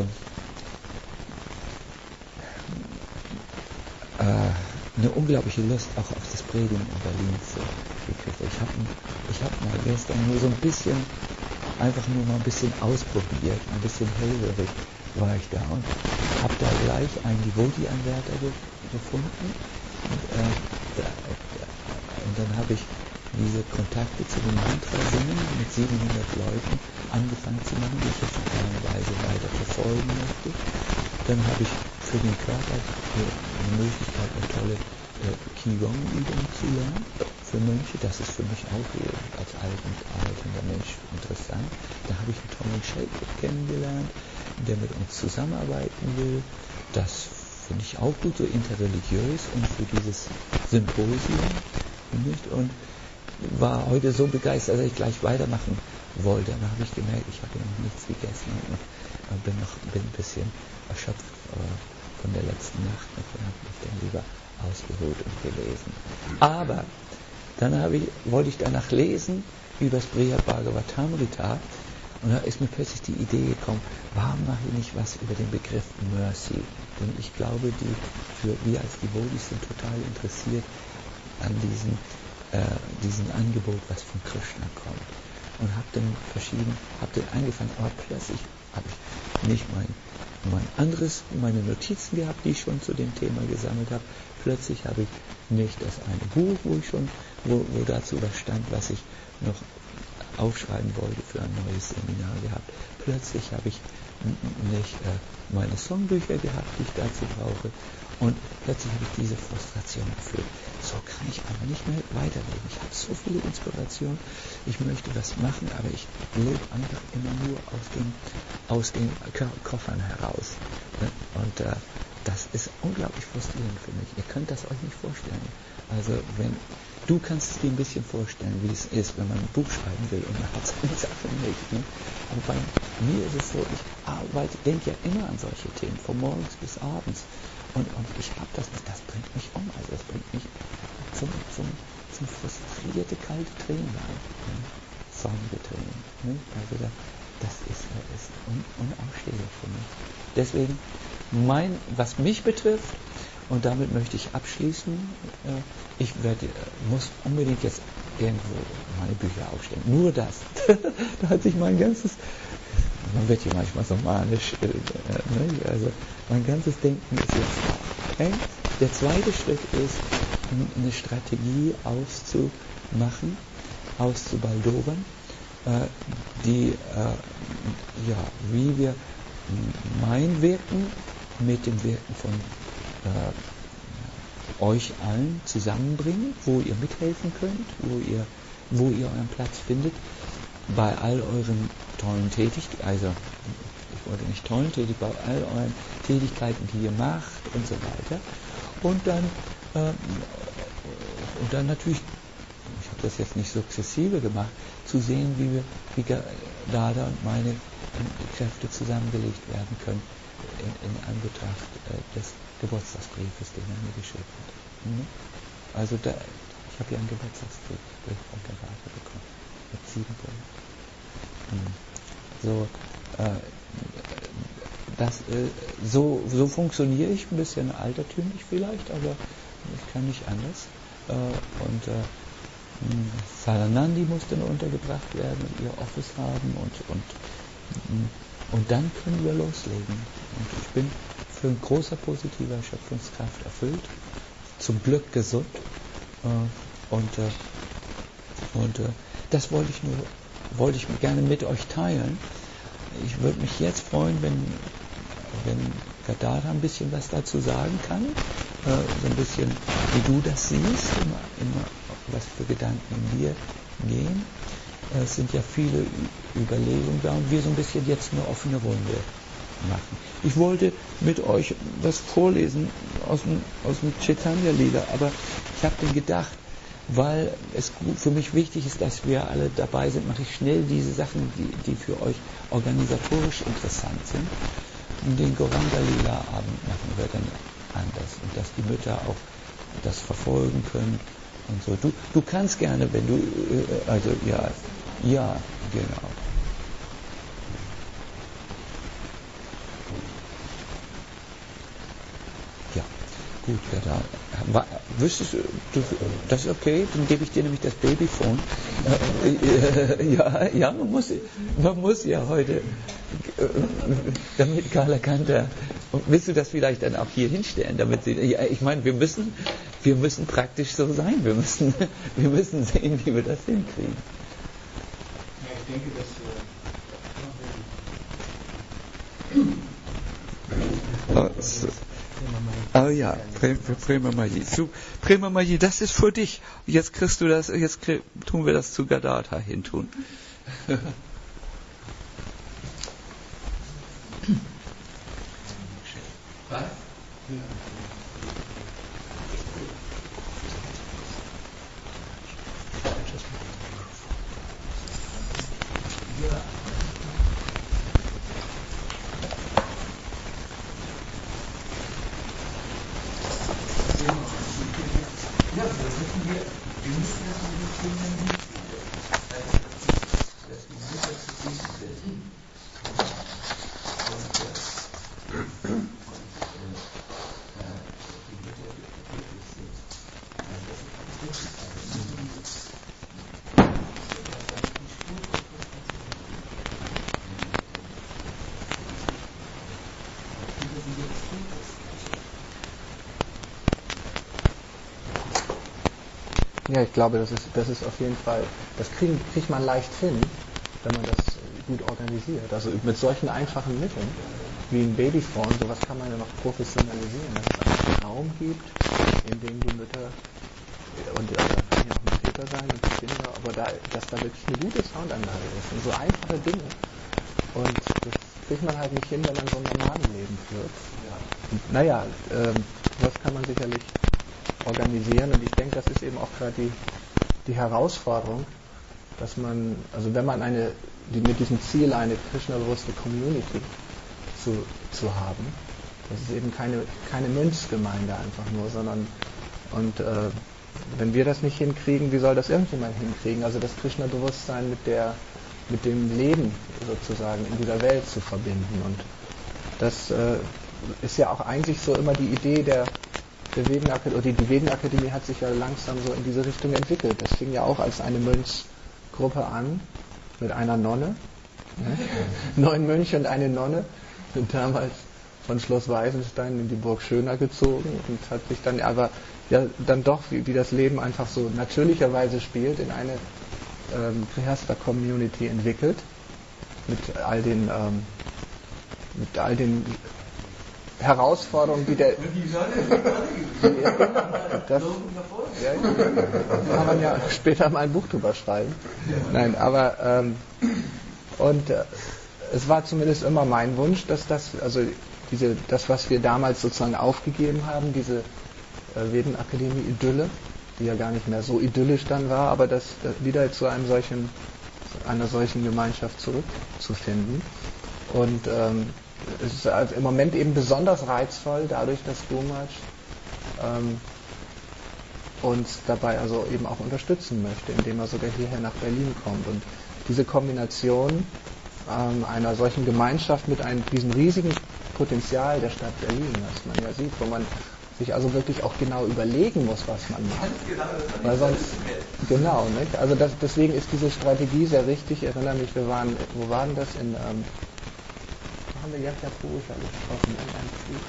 äh, eine unglaubliche Lust auch auf das Predigen in Berlin zu gekriegt. Ich habe ich hab mal gestern nur so ein bisschen, einfach nur mal ein bisschen ausprobiert, ein bisschen hellhörig war ich da und habe da gleich einen Devotee-Anwärter ge gefunden und, äh, da, da, und dann habe ich diese Kontakte zu den Mantra-Singen mit siebenhundert Leuten angefangen zu machen, die ich jetzt in keiner Weise weiter verfolgen möchte. Dann habe ich für den Körper eine Möglichkeit, eine tolle äh, Qigong-Übung zu lernen für Mönche. Das ist für mich auch als altender Mensch interessant. Da habe ich einen tollen Shaker kennengelernt, der mit uns zusammenarbeiten will. Das finde ich auch gut, so interreligiös und für dieses Symposium. Nicht? Und war heute so begeistert, dass ich gleich weitermachen wollte. Dann habe ich gemerkt, ich habe ja noch nichts gegessen und bin noch bin ein bisschen erschöpft äh, von der letzten Nacht und habe mich dann lieber ausgeruht und gelesen. Aber dann habe ich, wollte ich danach lesen über das Brihad Bhagavatamrita und da ist mir plötzlich die Idee gekommen, warum mache ich nicht was über den Begriff Mercy? Denn ich glaube, die, für wir als Devotees sind total interessiert an diesem, äh, diesem Angebot, was von Krishna kommt. Und habe dann verschieden, habe dann angefangen, aber plötzlich habe ich nicht mein, mein anderes, meine Notizen gehabt, die ich schon zu dem Thema gesammelt habe. Plötzlich habe ich nicht das eine Buch, wo ich schon, wo, wo dazu was stand, was ich noch aufschreiben wollte für ein neues Seminar gehabt. Plötzlich habe ich nicht äh, meine Songbücher gehabt, die ich dazu brauche. Und plötzlich habe ich diese Frustration gefühlt. So kann ich aber nicht mehr weiterleben. Ich habe so viele Inspirationen. Ich möchte was machen, aber ich lebe einfach immer nur aus den, aus den Koffern heraus. Und äh, das ist unglaublich frustrierend für mich. Ihr könnt das euch nicht vorstellen. Also wenn du kannst es dir ein bisschen vorstellen, wie es ist, wenn man ein Buch schreiben will und man hat seine Sachen nicht. Ne? Aber bei mir ist es so, ich arbeite, denke ja immer an solche Themen, von morgens bis abends. Und, und ich habe das nicht, das bringt mich um, also das bringt mich zum, zum, zum frustrierte, kalte Tränenlein. Ne? Sonnige Tränen. Ne? Also da, das ist, ist un, unausstehlich für mich. Deswegen, mein, was mich betrifft, und damit möchte ich abschließen, äh, ich werde, muss unbedingt jetzt irgendwo meine Bücher aufstellen. Nur das. Da hat sich mein ganzes, man wird hier manchmal so manisch, äh, ne? Also mein ganzes Denken ist jetzt da. Okay? Der zweite Schritt ist, eine Strategie auszumachen, auszubaldowern, äh, die, äh, ja, wie wir mein Wirken mit dem Wirken von äh, euch allen zusammenbringen, wo ihr mithelfen könnt, wo ihr, wo ihr euren Platz findet, bei all euren tollen Tätigkeiten, also ich wollte nicht tollen tätig, bei all euren Tätigkeiten, die ihr macht und so weiter. Und dann, äh, und dann natürlich, ich habe das jetzt nicht sukzessive gemacht, zu sehen, wie wir, wie Dada und meine Kräfte zusammengelegt werden können in, in Anbetracht äh, des Geburtstagsbriefes, den er mir geschickt hat. Mhm. Also da, ich habe ja einen Geburtstagsbrief von Gadadhar bekommen, mit sieben Punkten. Mhm. So, äh, das, äh, so, so funktioniere ich, ein bisschen altertümlich vielleicht, aber ich kann nicht anders. Äh, und äh, Saranandi muss dann untergebracht werden und ihr Office haben und, und, und dann können wir loslegen. Und ich bin für ein großer positiver Schöpfungskraft erfüllt, zum Glück gesund äh, und, äh, und äh, das wollte ich nur, wollte ich gerne mit euch teilen. Ich würde mich jetzt freuen, wenn, wenn Gadadhar ein bisschen was dazu sagen kann, äh, so ein bisschen, wie du das siehst, immer, immer was für Gedanken in dir gehen. Es sind ja viele Überlegungen da und wir so ein bisschen jetzt eine offene Runde machen. Ich wollte mit euch was vorlesen aus dem, aus dem Chaitanya-Lila, aber ich habe dann gedacht, weil es für mich wichtig ist, dass wir alle dabei sind, mache ich schnell diese Sachen, die, die für euch organisatorisch interessant sind. Und den Gauranga-Lila-Abend machen wir dann anders und dass die Mütter auch das verfolgen können und so. Du, du kannst gerne, wenn du, also ja, ja, genau. Ja, gut, ja, da, wüsstest du, das ist okay, dann gebe ich dir nämlich das Babyphone. Äh, äh, ja, ja, man muss, man muss ja heute, äh, damit Carla Kanter, willst du das vielleicht dann auch hier hinstellen, damit sie, ja, ich meine, wir müssen, wir müssen praktisch so sein, wir müssen, wir müssen sehen, wie wir das hinkriegen. Ja, ich denke, dass Oh, so. Oh ja, Prema Maji. So, Prema Maji, das ist für dich. Jetzt kriegst du das, jetzt krieg, tun wir das zu Gadadhar hintun. was? Ja. Ja, ich glaube, das ist, das ist auf jeden Fall, das kriegen, kriegt man leicht hin, wenn man das gut organisiert. Also mit solchen einfachen Mitteln, wie ein Babyphone, sowas kann man ja noch professionalisieren, dass es einen Raum gibt, in dem die Mütter, und da kann ja auch ein Väter sein und die Kinder, aber da, dass da wirklich eine gute Soundanlage ist und so einfache Dinge. Und das kriegt man halt nicht hin, wenn man so ein normales Leben führt. Und, naja, ähm, das kann man sicherlich organisieren und ich denke, das ist eben auch gerade die, die Herausforderung, dass man, also wenn man eine, die, mit diesem Ziel eine Krishna-bewusste Community zu, zu haben, das ist eben keine, keine Mönchsgemeinde einfach nur, sondern und äh, wenn wir das nicht hinkriegen, wie soll das irgendjemand hinkriegen? Also das Krishna-Bewusstsein mit der, mit dem Leben sozusagen in dieser Welt zu verbinden und das äh, ist ja auch eigentlich so immer die Idee der Der Vedenakademie, oder die Vedenakademie hat sich ja langsam so in diese Richtung entwickelt. Das fing ja auch als eine Mönchsgruppe an, mit einer Nonne. Ne? Neun Mönche und eine Nonne sind damals von Schloss Weißenstein in die Burg Schöna gezogen und hat sich dann aber ja dann doch, wie, wie das Leben einfach so natürlicherweise spielt, in eine ähm, Grihastha-Community entwickelt. Mit all den, ähm, mit all den Herausforderungen, die der. Das, ja, kann man ja später mal ein Buch drüber schreiben. Nein, aber ähm, und äh, es war zumindest immer mein Wunsch, dass das, also diese, das, was wir damals sozusagen aufgegeben haben, diese äh, Vedenakademie-Idylle, die ja gar nicht mehr so idyllisch dann war, aber das äh, wieder zu einem solchen, einer solchen Gemeinschaft zurückzufinden. Und ähm, es ist also im Moment eben besonders reizvoll, dadurch, dass Gomaj ähm, uns dabei also eben auch unterstützen möchte, indem er sogar hierher nach Berlin kommt. Und diese Kombination ähm, einer solchen Gemeinschaft mit einem, diesem riesigen Potenzial der Stadt Berlin, was man ja sieht, wo man sich also wirklich auch genau überlegen muss, was man macht. Weil sonst, genau, nicht? Also das, deswegen ist diese Strategie sehr richtig. Ich erinnere mich, wir waren, wo waren das? In ähm, haben wir Yahya Purusha gesprochen, in einem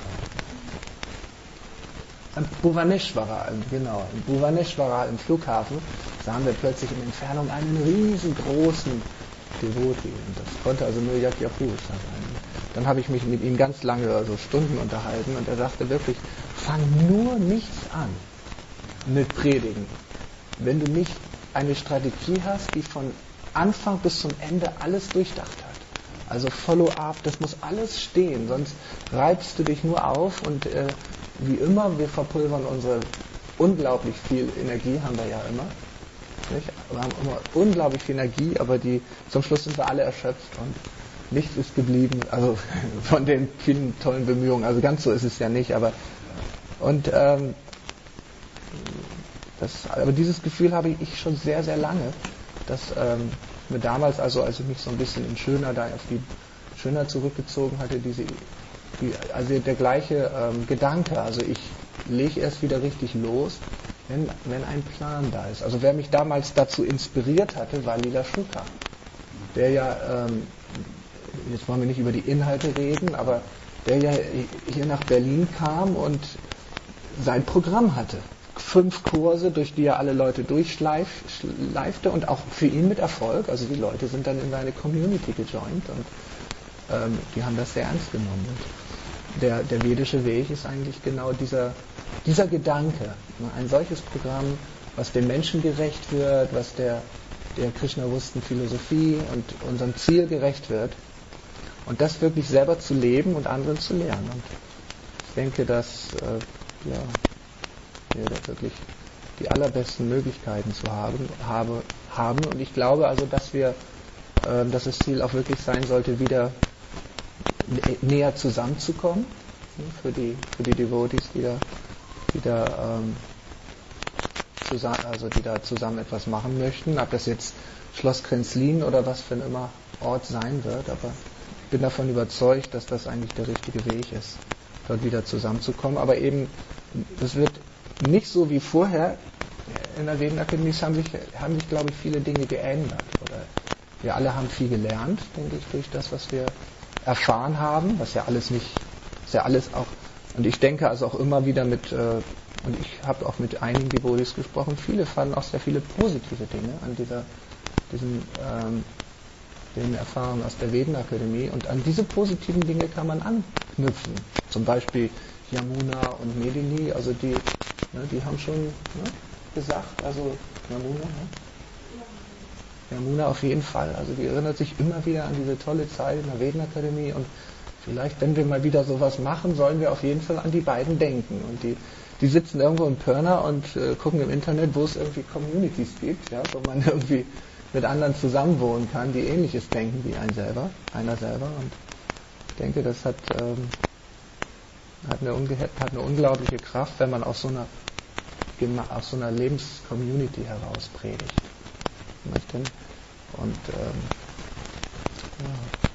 Flughafen. Am Bhuvaneshwara, genau, in Bhuvaneshwara im Flughafen sahen wir plötzlich in Entfernung einen riesengroßen Devotee. Und das konnte also nur Yahya Purusha sein. Dann habe ich mich mit ihm ganz lange, also Stunden unterhalten und er sagte wirklich, fang nur nichts an mit Predigen, wenn du nicht eine Strategie hast, die von Anfang bis zum Ende alles durchdacht hat. Also Follow-up, das muss alles stehen, sonst reibst du dich nur auf und äh, wie immer, wir verpulvern unsere unglaublich viel Energie, haben wir ja immer. Nicht? Wir haben immer unglaublich viel Energie, aber die, zum Schluss sind wir alle erschöpft und nichts ist geblieben, also von den vielen tollen Bemühungen, also ganz so ist es ja nicht, aber und ähm, das, aber dieses Gefühl habe ich schon sehr, sehr lange, dass ähm, mir damals, also als ich mich so ein bisschen in Schöna da auf die Schöna zurückgezogen hatte, diese, die, also der gleiche ähm, Gedanke, also ich lege erst wieder richtig los, wenn, wenn ein Plan da ist. Also wer mich damals dazu inspiriert hatte, war Lila Shukla, der ja, ähm, jetzt wollen wir nicht über die Inhalte reden, aber der ja hier nach Berlin kam und sein Programm hatte. Fünf Kurse, durch die er alle Leute durchschleifte und auch für ihn mit Erfolg. Also die Leute sind dann in seine Community gejoint und ähm, die haben das sehr ernst genommen. Und der, der vedische Weg ist eigentlich genau dieser, dieser Gedanke. Ein solches Programm, was dem Menschen gerecht wird, was der, der Krishna-bewussten Philosophie und unserem Ziel gerecht wird. Und das wirklich selber zu leben und anderen zu lernen. Und ich denke, dass äh, ja, wir da wirklich die allerbesten Möglichkeiten zu haben, habe, haben. Und ich glaube also, dass wir, äh, dass das Ziel auch wirklich sein sollte, wieder nä- näher zusammenzukommen, ne, für die für die Devotees, die da, die da ähm, zusammen, also die da zusammen etwas machen möchten, ob das jetzt Schloss Kränzlin oder was für ein immer Ort sein wird, aber ich bin davon überzeugt, dass das eigentlich der richtige Weg ist, dort wieder zusammenzukommen. Aber eben, das wird nicht so wie vorher in der Wedenakademie, es haben sich, haben sich, glaube ich, viele Dinge geändert. Oder wir alle haben viel gelernt, denke ich, durch das, was wir erfahren haben, was ja alles nicht, ist ja alles auch, und ich denke also auch immer wieder mit, äh, und ich habe auch mit einigen Devotees gesprochen, viele fanden auch sehr viele positive Dinge an dieser, diesen, ähm, den Erfahrungen aus der Vedenakademie, und an diese positiven Dinge kann man anknüpfen. Zum Beispiel Yamuna und Medini, also die, ne, die haben schon ne, gesagt, also Yamuna, ne? Yamuna auf jeden Fall, also die erinnert sich immer wieder an diese tolle Zeit in der Vedenakademie, und vielleicht, wenn wir mal wieder sowas machen, sollen wir auf jeden Fall an die beiden denken. Und die, die sitzen irgendwo in Pirna und äh, gucken im Internet, wo es irgendwie Communities gibt, ja, wo man irgendwie mit anderen zusammenwohnen kann, die Ähnliches denken wie ein selber, einer selber. Und ich denke, das hat, ähm, hat, eine, hat eine unglaubliche Kraft, wenn man aus so einer, aus so einer Lebenscommunity heraus predigt. Und ähm, ja.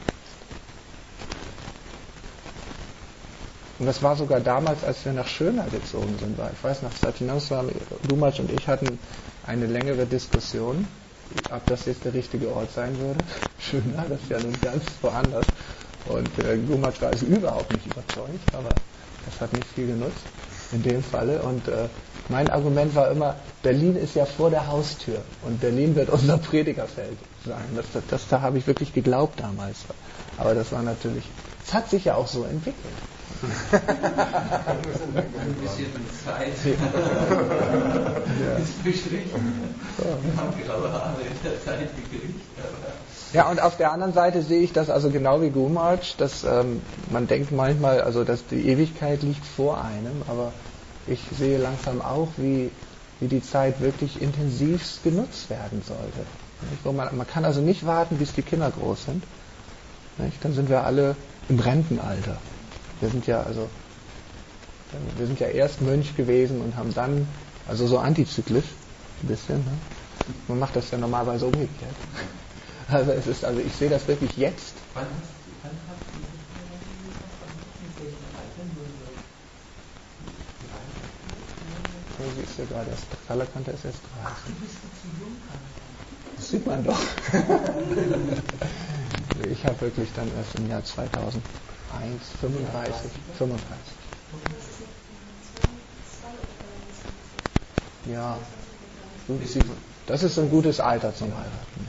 Und das war sogar damals, als wir nach Schöna gezogen sind. Weil ich weiß, nach Satyanamswami, Dumatsch und ich hatten eine längere Diskussion, ob das jetzt der richtige Ort sein würde. Schöna, das ist ja nun ganz woanders. Und äh, Dumatsch war also überhaupt nicht überzeugt, aber das hat nicht viel genutzt in dem Falle. Und äh, mein Argument war immer, Berlin ist ja vor der Haustür und Berlin wird unser Predigerfeld sein. Das, das, das da habe ich wirklich geglaubt damals. Aber das war natürlich, es hat sich ja auch so entwickelt. Ein bisschen Zeit ist bestrichen. Wir haben graue Haare in der Zeit gekriegt. Ja, und auf der anderen Seite sehe ich das also genau wie Gumarch, dass ähm, man denkt manchmal, also dass die Ewigkeit liegt vor einem, aber ich sehe langsam auch, wie, wie die Zeit wirklich intensivst genutzt werden sollte. Nicht? Man, man kann also nicht warten, bis die Kinder groß sind. Nicht? Dann sind wir alle im Rentenalter. Wir sind ja also, wir sind ja erst Mönch gewesen und haben dann, also so antizyklisch ein bisschen. Ne? Man macht das ja normalerweise umgekehrt. Also es ist, also ich sehe das wirklich jetzt. Wann hast du, wann hast du, Sie ist ja gerade erst, Kalakanta ist erst Ach, du bist zu jung, das sieht man doch. Ich habe wirklich dann erst im Jahr zweitausendeins, fünfunddreißig, fünfunddreißig. Ja, das ist ein gutes Alter zum Heiraten.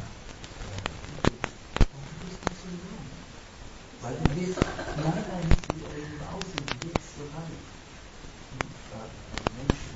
Weil du bist leider nicht wie eure aussehen, du wirkst so rein. Menschen.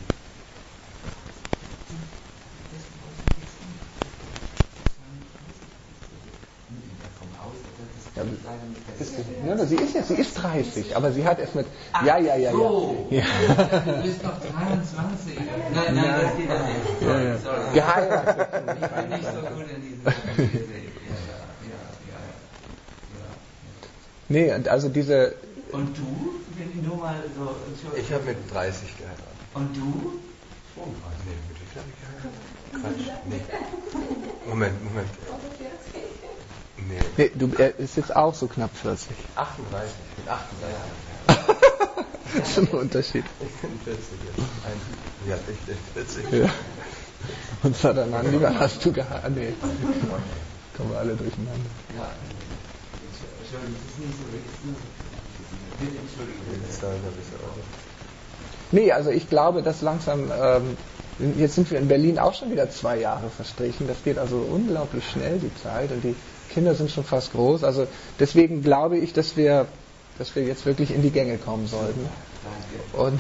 Ja, ist sie, ja, sie ist ja, sie ist dreißig, aber sie hat es mit. Ja, ja, ja, so. ja. Du bist doch dreiundzwanzig. Nein, nein, das geht doch nicht. Ja, ja. Sorry. Geheiratet. Ich bin nicht so gut in diesem. Ja, ja, ja, ja. Nee, und also diese. Und du? Wenn nur mal so. Ich habe mit dreißig geheiratet. Und du? zweiunddreißig. Nee, mit wie viel habe ich geheiratet? Quatsch, nee. Moment, Moment. Nee. Nee, du, er ist jetzt auch so knapp vierzig. achtunddreißig. Mit achtunddreißig. Das ist ein Unterschied. Ich bin vierzig jetzt. Ein, ja, ich bin vierzig. Ja. Und Sadanandi, wann hast du geheiratet? Nee. Kommen wir alle durcheinander. Ja. Entschuldigung, das ist nicht so richtig. Bitte entschuldigen. Jetzt dauert ein bisschen auch. Nee, also ich glaube, dass langsam, ähm, jetzt sind wir in Berlin auch schon wieder zwei Jahre verstrichen. Das geht also unglaublich schnell, die Zeit. Und die Kinder sind schon fast groß. Also deswegen glaube ich, dass wir, dass wir jetzt wirklich in die Gänge kommen sollten. Und,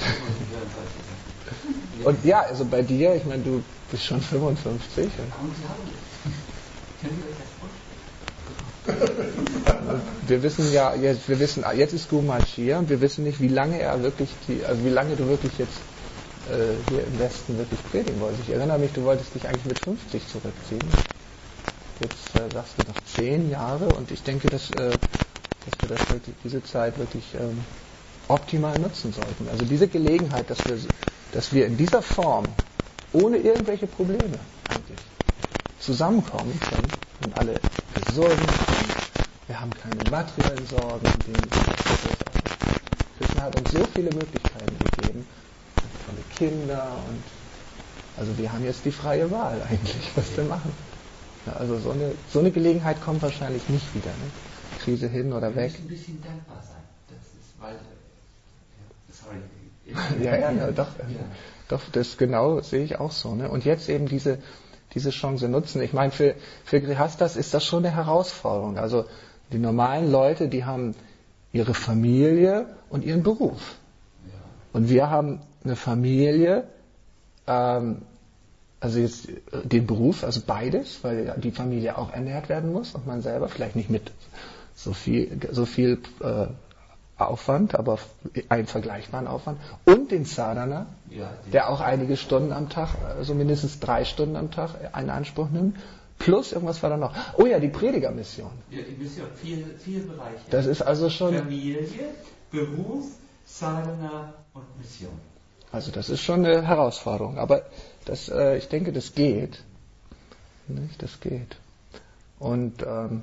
und ja, also bei dir, ich meine, du bist schon fünfundfünfzig. Wir wissen ja, jetzt, wir wissen, jetzt ist Gumarch hier und wir wissen nicht, wie lange er wirklich, die, also wie lange du wirklich jetzt äh, hier im Westen wirklich predigen wolltest. Ich erinnere mich, du wolltest dich eigentlich mit fünfzig zurückziehen. Jetzt äh, sagst du noch zehn Jahre und ich denke, dass, äh, dass wir das wirklich, diese Zeit wirklich ähm, optimal nutzen sollten. Also diese Gelegenheit, dass wir, dass wir in dieser Form ohne irgendwelche Probleme eigentlich zusammenkommen können und alle gesund und wir haben keine materiellen Sorgen. Krishna hat uns so viele Möglichkeiten gegeben, tolle Kinder und also wir haben jetzt die freie Wahl eigentlich, was wir machen. Ja, also so eine, so eine Gelegenheit kommt wahrscheinlich nicht wieder. Ne? Krise hin oder wir weg. müssen ein bisschen dankbar sein. Das ist, weil, sorry. ja, ja, ja, doch, ja. doch, das genau sehe ich auch so. Ne? Und jetzt eben diese, diese Chance nutzen. Ich meine, für, für Grihastas ist das schon eine Herausforderung. Also die normalen Leute, die haben ihre Familie und ihren Beruf. Ja. Und wir haben eine Familie, ähm, also jetzt den Beruf, also beides, weil die Familie auch ernährt werden muss und man selber, vielleicht nicht mit so viel, so viel äh, Aufwand, aber einen vergleichbaren Aufwand. Und den Sadhana, Ja, der auch einige Stunden am Tag, also mindestens drei Stunden am Tag in Anspruch nimmt. Plus, irgendwas war da noch. Oh ja, die Predigermission. Ja, die Mission, vier, vier Bereiche. Das ist also schon... Familie, Beruf, Sadhana und Mission. Also das ist schon eine Herausforderung. Aber das, äh, ich denke, das geht. Nicht? Das geht. Und ähm,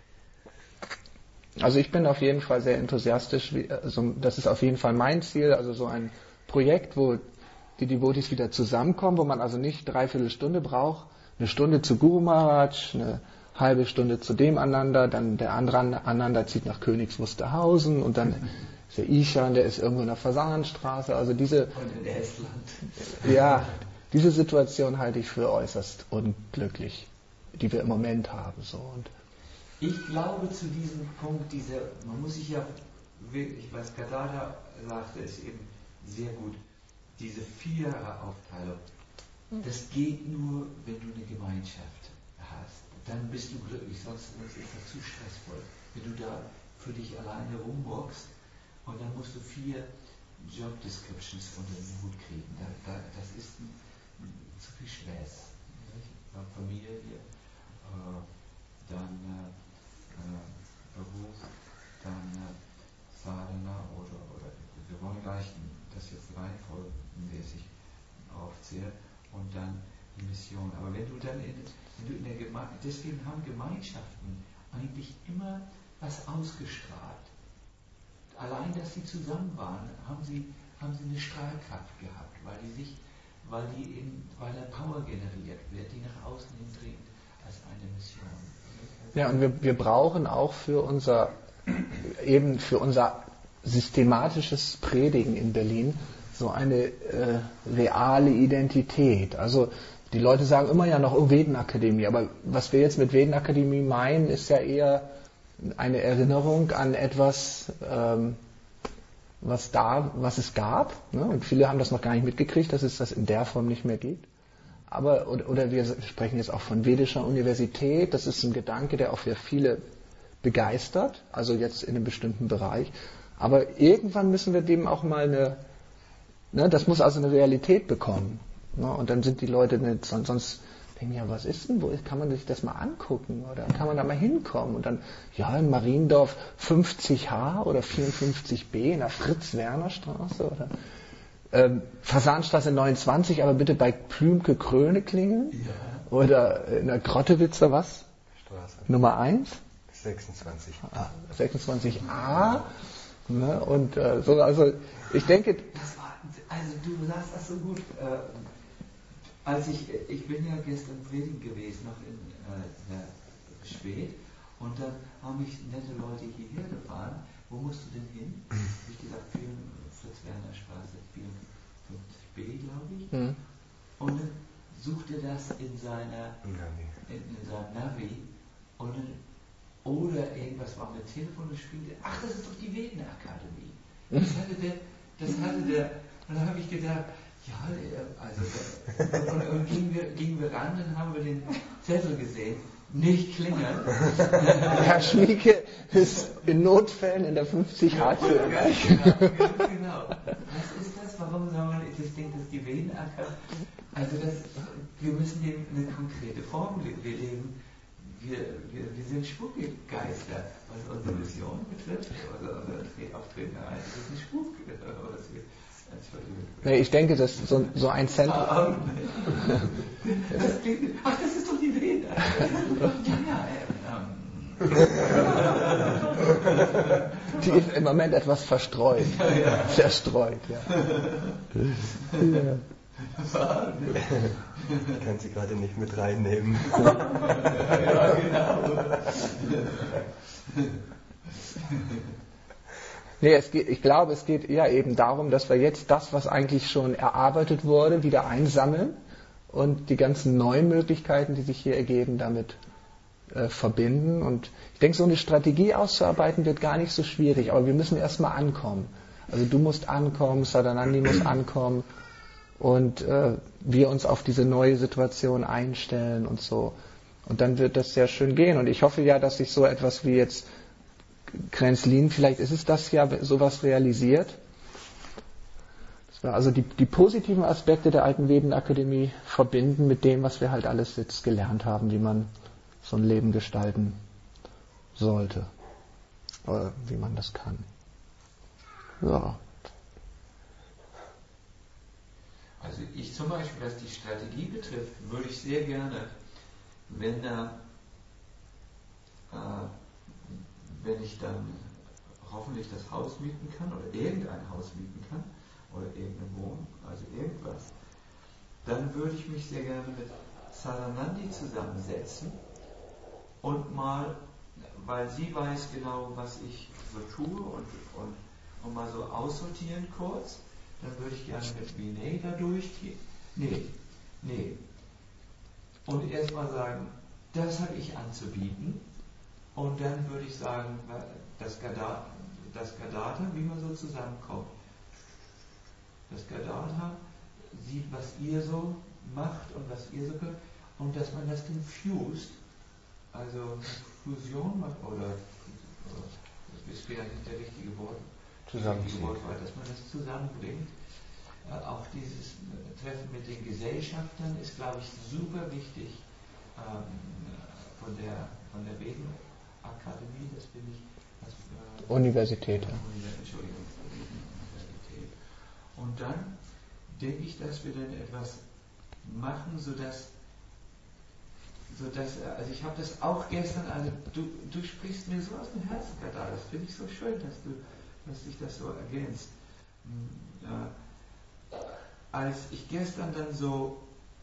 also ich bin auf jeden Fall sehr enthusiastisch. Wie, also das ist auf jeden Fall mein Ziel. Also so ein Projekt, wo die Devotees wieder zusammenkommen, wo man also nicht dreiviertel Stunde braucht, eine Stunde zu Guru Maharaj, eine halbe Stunde zu dem Ananda, dann der andere Ananda zieht nach Königs Wusterhausen und dann ist der Ishan, der ist irgendwo in der Fasanenstraße. Also diese, Und in Estland. ja, diese Situation halte ich für äußerst unglücklich, die wir im Moment haben. So. Und ich glaube zu diesem Punkt, dieser, man muss sich ja wirklich, was Gadada sagte, ist eben sehr gut, diese vierer Aufteilung. Das geht nur, wenn du eine Gemeinschaft hast. Dann bist du glücklich, sonst, sonst ist das zu stressvoll. Wenn du da für dich alleine rumboxst und dann musst du vier Job Descriptions unter den Hut kriegen. Da, da, das ist ein, zu viel Stress. Familie, äh, dann äh, Beruf, dann äh, Sadhana oder, oder wir wollen gleich das jetzt reihenfolgenmäßig aufzählen. Und dann die Mission. Aber wenn du dann in, wenn du in der Gemeinde, deswegen haben Gemeinschaften eigentlich immer was ausgestrahlt. Allein, dass sie zusammen waren, haben sie, haben sie eine Strahlkraft gehabt, weil die sich, weil die eben, weil da Power generiert wird, die nach außen hin dringt als eine Mission. ja, und wir, wir brauchen auch für unser, eben für unser systematisches Predigen in Berlin so eine äh, reale Identität. Also die Leute sagen immer ja noch, oh, Vedenakademie, aber was wir jetzt mit Vedenakademie meinen, ist ja eher eine Erinnerung an etwas, ähm, was da, was es gab. Ne? Und viele haben das noch gar nicht mitgekriegt, dass es das in der Form nicht mehr gibt. Aber, oder, oder wir sprechen jetzt auch von vedischer Universität, das ist ein Gedanke, der auch für viele begeistert, also jetzt in einem bestimmten Bereich. Aber irgendwann müssen wir dem auch mal eine Ne, das muss also eine Realität bekommen. Ne, und dann sind die Leute nicht, sonst, sonst denken, ja, was ist denn, wo ist, kann man sich das mal angucken oder kann man da mal hinkommen? Und dann, ja, in Mariendorf fünfzig H oder vierundfünfzig B in der Fritz-Werner-Straße oder ähm, Fasanstraße neunundzwanzig, aber bitte bei Plümke Kröne klingeln. Ja. Oder in der Grottewitzer was? Straße. Nummer eins? sechsundzwanzig. Ah, sechsundzwanzig A. Ne, und äh, so, also ich denke... Das war, also du sagst das so gut. Äh, als ich, ich bin ja gestern predigen gewesen, noch in äh, Spät, und dann haben mich nette Leute hierher gefahren. Wo musst du denn hin? Habe ich gesagt, Fritz-Werner-Straße vierundfünfzig B, glaube ich. Mhm. Und dann sucht er das in seiner in, in seinem Navi und dann, oder irgendwas war mit Telefon und spielte, ach, das ist doch die Vedenakademie. Das hatte der, das hatte der, und dann habe ich gedacht, ja, also, und, und gingen, wir, gingen wir ran, dann haben wir den Zettel gesehen, nicht klingeln. Herr Schmieke ist in Notfällen in der fünfzig H zu erreichen. Genau, genau. Was ist das? Warum soll man, ich denke, das ist die Vedenakademie. Also das, wir müssen dem eine konkrete Formel leben. Wir, wir, wir sind Spukgeister, was unsere Mission betrifft, also unser Auftreten. Das ist ein Spuk, was wir Nee, ich denke, dass so, so ein Zentrum. Das klingt, ach, das ist doch die Vene. Ja, ja, ähm. Die ist im Moment etwas verstreut. Ja, ja. Verstreut, ja. Ja. Ich kann sie gerade nicht mit reinnehmen. Ja, genau. Nee, es geht, ich glaube, es geht eher eben darum, dass wir jetzt das, was eigentlich schon erarbeitet wurde, wieder einsammeln und die ganzen neuen Möglichkeiten, die sich hier ergeben, damit äh, verbinden. Und ich denke, so eine Strategie auszuarbeiten wird gar nicht so schwierig, aber wir müssen erstmal ankommen. Also du musst ankommen, Sadanandi muss ankommen und äh, wir uns auf diese neue Situation einstellen und so. Und dann wird das sehr schön gehen. Und ich hoffe ja, dass sich so etwas wie jetzt Kränzlin, vielleicht ist es das ja, sowas realisiert. Das war also die, die positiven Aspekte der Alten Vedenakademie verbinden mit dem, was wir halt alles jetzt gelernt haben, wie man so ein Leben gestalten sollte. Oder wie man das kann. Ja. Also ich zum Beispiel, was die Strategie betrifft, würde ich sehr gerne, wenn da äh, wenn ich dann hoffentlich das Haus mieten kann oder irgendein Haus mieten kann oder irgendeine Wohnung, also irgendwas, dann würde ich mich sehr gerne mit Sadanandi zusammensetzen und mal, weil sie weiß genau, was ich so tue und, und, und mal so aussortieren kurz, dann würde ich gerne mit Vinay da durchgehen. Nee, nee. Und erstmal sagen, das habe ich anzubieten. Und dann würde ich sagen, das Gadata, das Gadata, wie man so zusammenkommt. Das Gadata sieht, was ihr so macht und was ihr so könnt. Und dass man das dann fused, also Fusion macht, oder, oder das ist vielleicht nicht der richtige Wort, richtige Wort, dass man das zusammenbringt. Äh, auch dieses Treffen mit den Gesellschaftern ist, glaube ich, super wichtig ähm, von der, von der Veden. Akademie, das bin ich. Das, äh, Universität. Ja. Entschuldigung, Universität. Und dann denke ich, dass wir dann etwas machen, sodass, sodass also ich habe das auch gestern, also du, du sprichst mir so aus dem Herzen, Katar, das finde ich so schön, dass du, dass dich das so ergänzt. Ja. Als ich gestern dann so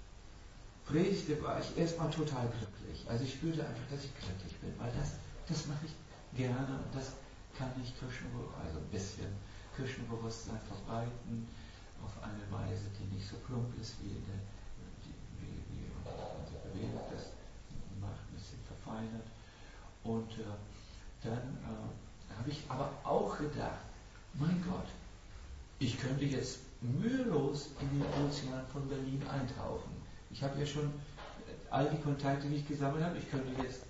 predigte, war ich erstmal total glücklich. Also ich spürte einfach, dass ich glücklich bin, weil das Das mache ich gerne und das kann ich Krishna, also ein bisschen Krishna-Bewusstsein verbreiten auf eine Weise, die nicht so plump ist wie, in der, die, wie, wie unsere Bewegung das macht, ein bisschen verfeinert. Und äh, dann äh, habe ich aber auch gedacht, mein Gott, ich könnte jetzt mühelos in den Ozean von Berlin eintauchen. Ich habe ja schon all die Kontakte, die ich gesammelt habe, ich könnte jetzt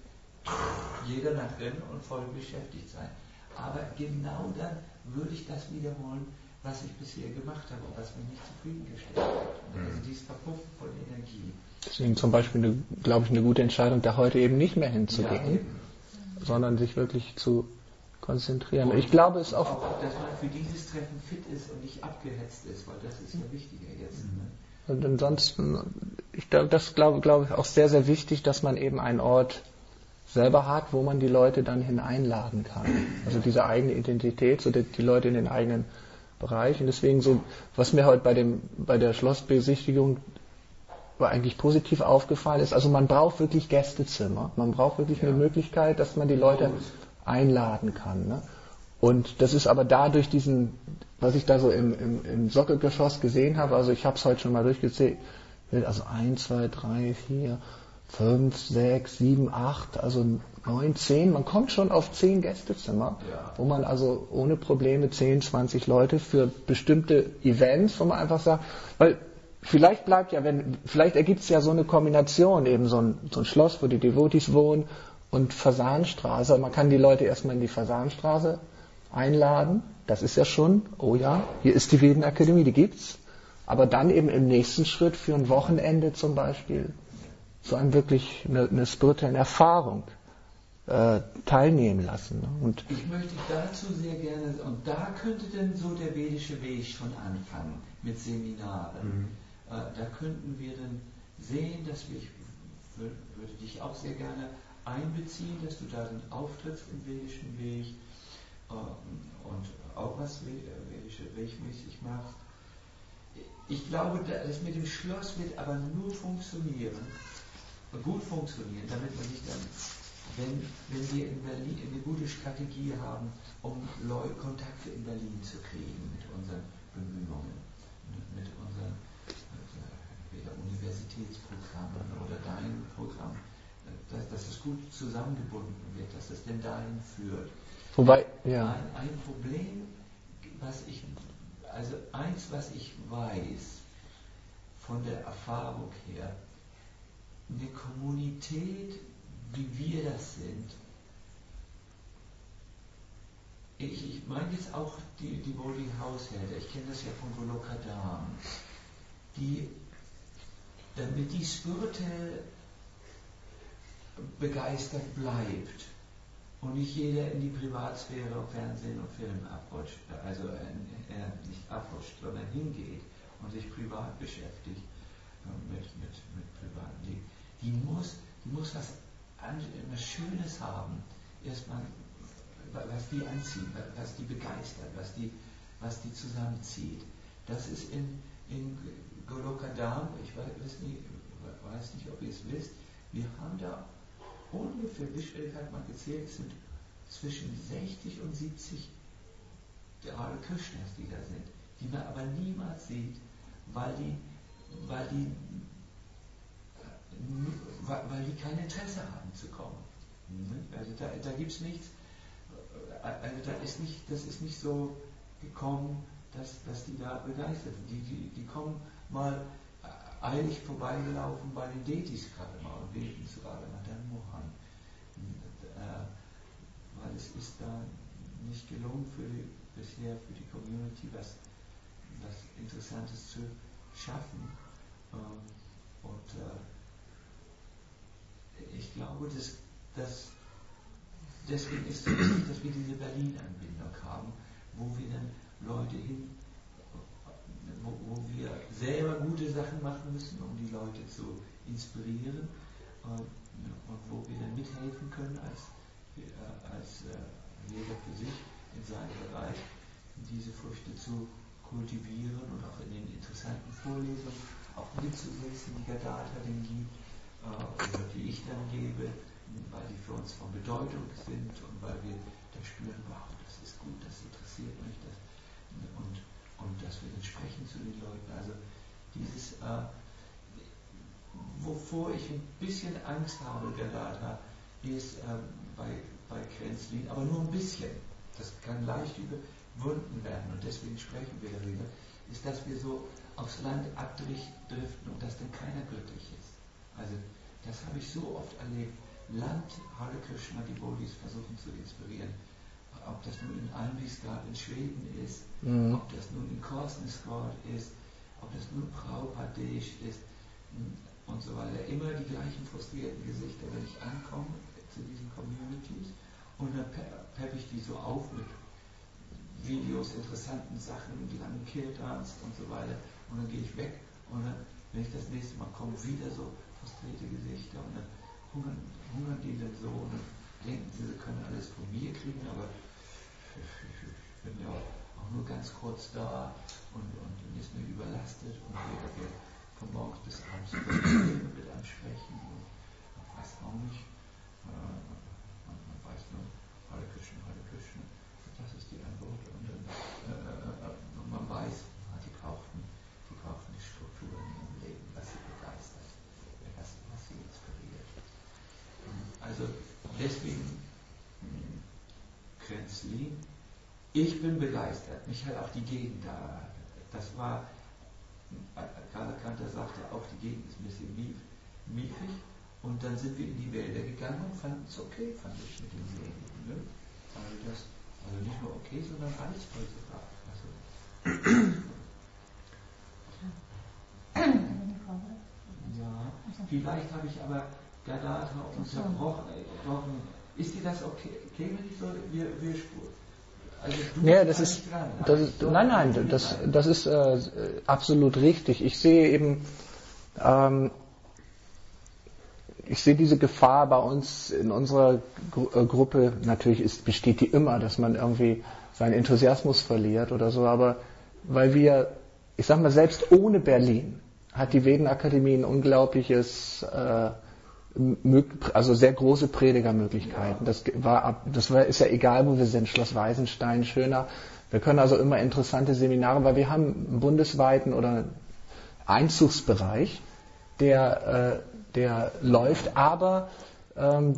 jeder nach innen und voll beschäftigt sein. Aber genau dann würde ich das wiederholen, was ich bisher gemacht habe und was mich nicht zufriedengestellt hat. Also dieses Verpuffen von Energie. Deswegen zum Beispiel, eine, glaube ich, eine gute Entscheidung, da heute eben nicht mehr hinzugehen, ja, sondern sich wirklich zu konzentrieren. Und ich glaube, es ist auch, auch, dass man für dieses Treffen fit ist und nicht abgehetzt ist, weil das ist ja wichtiger jetzt. Ne? Und ansonsten, ich glaube, das glaube, glaube ich auch sehr, sehr wichtig, dass man eben einen Ort selber hat, wo man die Leute dann hineinladen kann. Also diese eigene Identität, so die, die Leute in den eigenen Bereich. Und deswegen so, was mir heute bei dem, bei der Schlossbesichtigung eigentlich positiv aufgefallen ist, also man braucht wirklich Gästezimmer. Man braucht wirklich ja. eine Möglichkeit, dass man die Leute einladen kann. Ne? Und das ist aber da durch diesen, was ich da so im, im, im Sockelgeschoss gesehen habe, also ich habe es heute schon mal durchgezählt, also eins, zwei, drei, vier, fünf, sechs, sieben, acht, also neun, zehn, man kommt schon auf zehn Gästezimmer, ja. wo man also ohne Probleme zehn, zwanzig Leute für bestimmte Events, wo man einfach sagt, weil vielleicht bleibt ja, wenn, vielleicht ergibt es ja so eine Kombination, eben so ein, so ein Schloss, wo die Devotis wohnen und Fasanstraße, man kann die Leute erstmal in die Fasanstraße einladen, das ist ja schon, oh ja, hier ist die Vedenakademie, die gibt's, aber dann eben im nächsten Schritt für ein Wochenende zum Beispiel so eine wirklich eine, eine spirituelle Erfahrung äh, teilnehmen lassen. Ne? Und ich möchte dazu sehr gerne, und da könnte denn so der vedische Weg schon anfangen, mit Seminaren. Mhm. Äh, da könnten wir dann sehen, dass wir, ich würde dich auch sehr gerne einbeziehen, dass du da dann auftrittst im vedischen Weg äh, und auch was vedische Wegmäßig machst. Ich glaube, das mit dem Schloss wird aber nur funktionieren, gut funktionieren, damit man sich dann, wenn, wenn wir in Berlin eine gute Strategie haben, um Leute, Kontakte in Berlin zu kriegen mit unseren Bemühungen, mit unseren entweder Universitätsprogrammen oder deinem Programm, dass, dass es gut zusammengebunden wird, dass es denn dahin führt. wobei, ja. Ein, ein Problem, was ich, also eins, was ich weiß, von der Erfahrung her, eine Kommunität, wie wir das sind, ich, ich meine jetzt auch die, die Bodhi Haushälter, ich kenne das ja von Golokadam, die, damit die spirituell begeistert bleibt und nicht jeder in die Privatsphäre, Fernsehen und Film abrutscht, also äh, äh, nicht abrutscht, sondern hingeht und sich privat beschäftigt äh, mit, mit, mit privaten Dingen. Die muss, die muss was, was Schönes haben, erstmal, was die anzieht, was die begeistert, was die, was die zusammenzieht. Das ist in, in Golokadam, ich weiß nicht, weiß nicht, ob ihr es wisst, wir haben da ungefähr, Wischweg hat man gezählt, es sind zwischen sechzig und siebzig Hare Krishnas, die da sind, die man aber niemals sieht, weil die, weil die, weil die kein Interesse haben zu kommen. Also da, da gibt es nichts, also da ist nicht, das ist nicht so gekommen, dass, dass die da begeistert sind. Die, die, die kommen mal eilig vorbeigelaufen bei den Detis gerade mal und beten zu Radha Madan Mohan. Äh, weil es ist da nicht gelungen für die, bisher für die Community was, was Interessantes zu schaffen. Ähm, und äh, ich glaube, dass, dass deswegen ist es wichtig, dass wir diese Berlin-Anbindung haben, wo wir dann Leute hin, wo, wo wir selber gute Sachen machen müssen, um die Leute zu inspirieren äh, und wo wir dann mithelfen können, als, äh, als äh, jeder für sich in seinem Bereich, diese Früchte zu kultivieren und auch in den interessanten Vorlesungen auch mitzusetzen, die Gadata den gibt, äh, oder die ich dann gebe, weil die für uns von Bedeutung sind und weil wir da spüren, wow, das ist gut, das interessiert mich, das, und, und dass wir dann sprechen zu den Leuten. Also dieses, äh, wovor ich ein bisschen Angst habe, Gadata, ist äh, bei, bei Kränzlin, aber nur ein bisschen, das kann leicht überwunden werden und deswegen sprechen wir darüber, ist, dass wir so aufs Land abdriften und dass dann keiner glücklich ist. Also das habe ich so oft erlebt. Land Hare Krishna Devotees versuchen zu inspirieren. Ob das nun in Almsgard in Schweden ist, mhm. ob das nun in Korsnesgård ist, ob das nun Prabhupadesh ist und so weiter. Immer die gleichen frustrierten Gesichter, wenn ich ankomme zu diesen Communities und dann peppe ich die so auf mit Videos, interessanten Sachen, langen Kirtans und so weiter und dann gehe ich weg und dann, wenn ich das nächste Mal komme, wieder so frustrierte Gesichter und dann hungern, hungern die dann so und dann denken sie, sie können alles von mir kriegen, aber ich bin ja auch nur ganz kurz da und, und dann ist mir überlastet und wir, wir von morgens bis abends mit einem sprechen und man weiß auch nicht, äh, man, man weiß nur Hare Krishna, Hare Krishna, das ist die Antwort und dann äh, und man weiß, die brauchten, die brauchten die Strukturen in ihrem Leben, was sie begeistert, was, was sie inspiriert. Also deswegen Kränzlin, ich bin begeistert. Mich hat auch die Gegend da, das war, Karl Kanter sagte, auch die Gegend ist ein bisschen mief, miefig und dann sind wir in die Wälder gegangen und fanden es okay, fand ich mit dem Leben. Ne? Also, das, also nicht nur okay, sondern alles voll sogar. Also, ja, vielleicht habe ich aber Gadata unterbrochen Ist dir das okay, okay wenn ich so, wir, wir also du Ja, bist das ist, dran, das ist nein, nein, das, das ist äh, absolut richtig. Ich sehe eben, ähm, ich sehe diese Gefahr bei uns in unserer Gru- äh, Gruppe, natürlich ist, besteht die immer, dass man irgendwie seinen Enthusiasmus verliert oder so, aber weil wir, ich sag mal, selbst ohne Berlin hat die Vedenakademie ein unglaubliches, äh, mög- also sehr große Predigermöglichkeiten. Das war, ab- das war, ist ja egal, wo wir sind, Schloss Weißenstein, Schöner. Wir können also immer interessante Seminare, weil wir haben einen bundesweiten oder Einzugsbereich, der, äh, der läuft, aber ähm,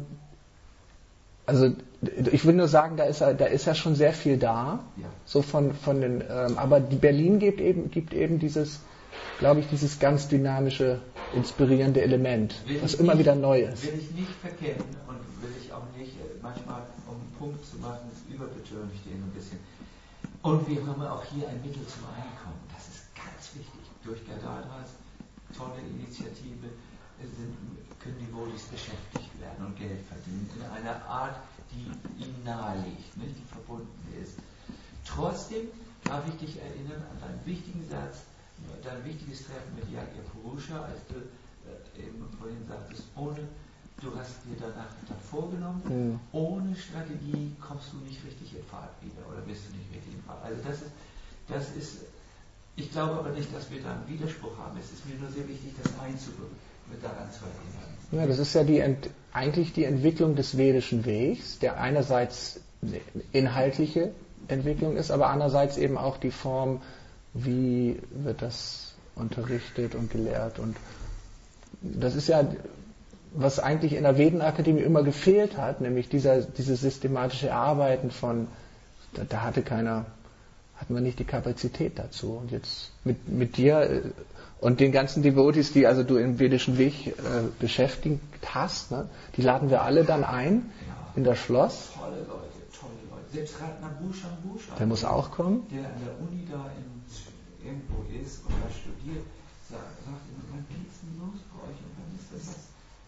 also ich will nur sagen, da ist, da ist ja schon sehr viel da, Ja. so von, von den, ähm, aber die Berlin gibt eben, gibt eben dieses, glaube ich, dieses ganz dynamische, inspirierende Element, Will was ich immer nicht- wieder neu ist. Will ich nicht verkennen und will ich auch nicht äh, manchmal, um einen Punkt zu machen, das überbetone ich den ein bisschen. Und wir haben auch hier ein Mittel zum Einkommen. Das ist ganz wichtig. Durch Gadadras tolle Initiative äh, sind, können die Wohlis beschäftigt werden und Geld verdienen in einer Art, die ihnen nahe liegt, nicht, die verbunden ist. Trotzdem darf ich dich erinnern an deinen wichtigen Satz, dein wichtiges Treffen mit Yagya Purusha, als du äh, eben vorhin sagtest, ohne, du hast dir danach davor genommen, Mhm. ohne Strategie kommst du nicht richtig in Fahrt wieder oder bist du nicht richtig in Fahrt. Also das ist, das ist, ich glaube aber nicht, dass wir da einen Widerspruch haben. Es ist mir nur sehr wichtig, das einzubringen, mit daran zu erinnern. Ja, das ist ja die Ent, eigentlich die Entwicklung des vedischen Wegs, der einerseits eine inhaltliche Entwicklung ist, aber andererseits eben auch die Form, wie wird das unterrichtet und gelehrt. Und das ist ja, was eigentlich in der Vedenakademie immer gefehlt hat, nämlich dieser, dieses systematische Erarbeiten von, da, da hatte keiner, hatten wir nicht die Kapazität dazu. Und jetzt mit, mit dir äh, und den ganzen Devotees, die also du im vedischen Weg äh, beschäftigt hast, ne, die laden wir alle dann ein in das Schloss. Tolle Leute, tolle Leute. Selbst Ratna Bhushan Bhushan, Der muss auch kommen. der an der Uni da in, irgendwo ist und da studiert, sagt, sagt immer, wann geht's denn los bei euch und wann ist das was?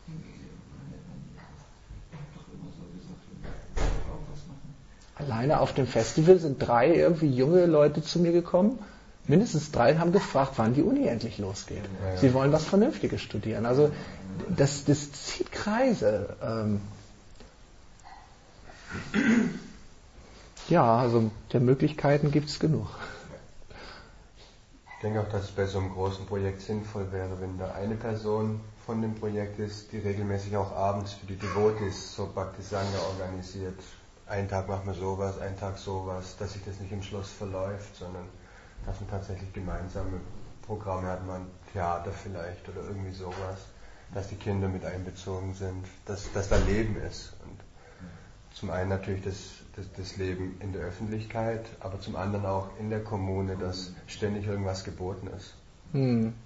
Ich hab doch immer so gesagt, ich will auch was machen. Alleine auf dem Festival sind drei irgendwie junge Leute zu mir gekommen. Mindestens drei haben gefragt, wann die Uni endlich losgeht. Ja, ja. Sie wollen was Vernünftiges studieren. Also das, das zieht Kreise. Ähm ja, also der Möglichkeiten gibt es genug. Ich denke auch, dass es bei so einem großen Projekt sinnvoll wäre, wenn da eine Person von dem Projekt ist, die regelmäßig auch abends für die Devotees so Bhakti-Sangha organisiert. Einen Tag machen wir sowas, einen Tag sowas, dass sich das nicht im Schloss verläuft, sondern dass man tatsächlich gemeinsame Programme hat, man Theater vielleicht oder irgendwie sowas, dass die Kinder mit einbezogen sind, dass, dass da Leben ist. Und zum einen natürlich das, das, das Leben in der Öffentlichkeit, aber zum anderen auch in der Kommune, dass ständig irgendwas geboten ist. Hm.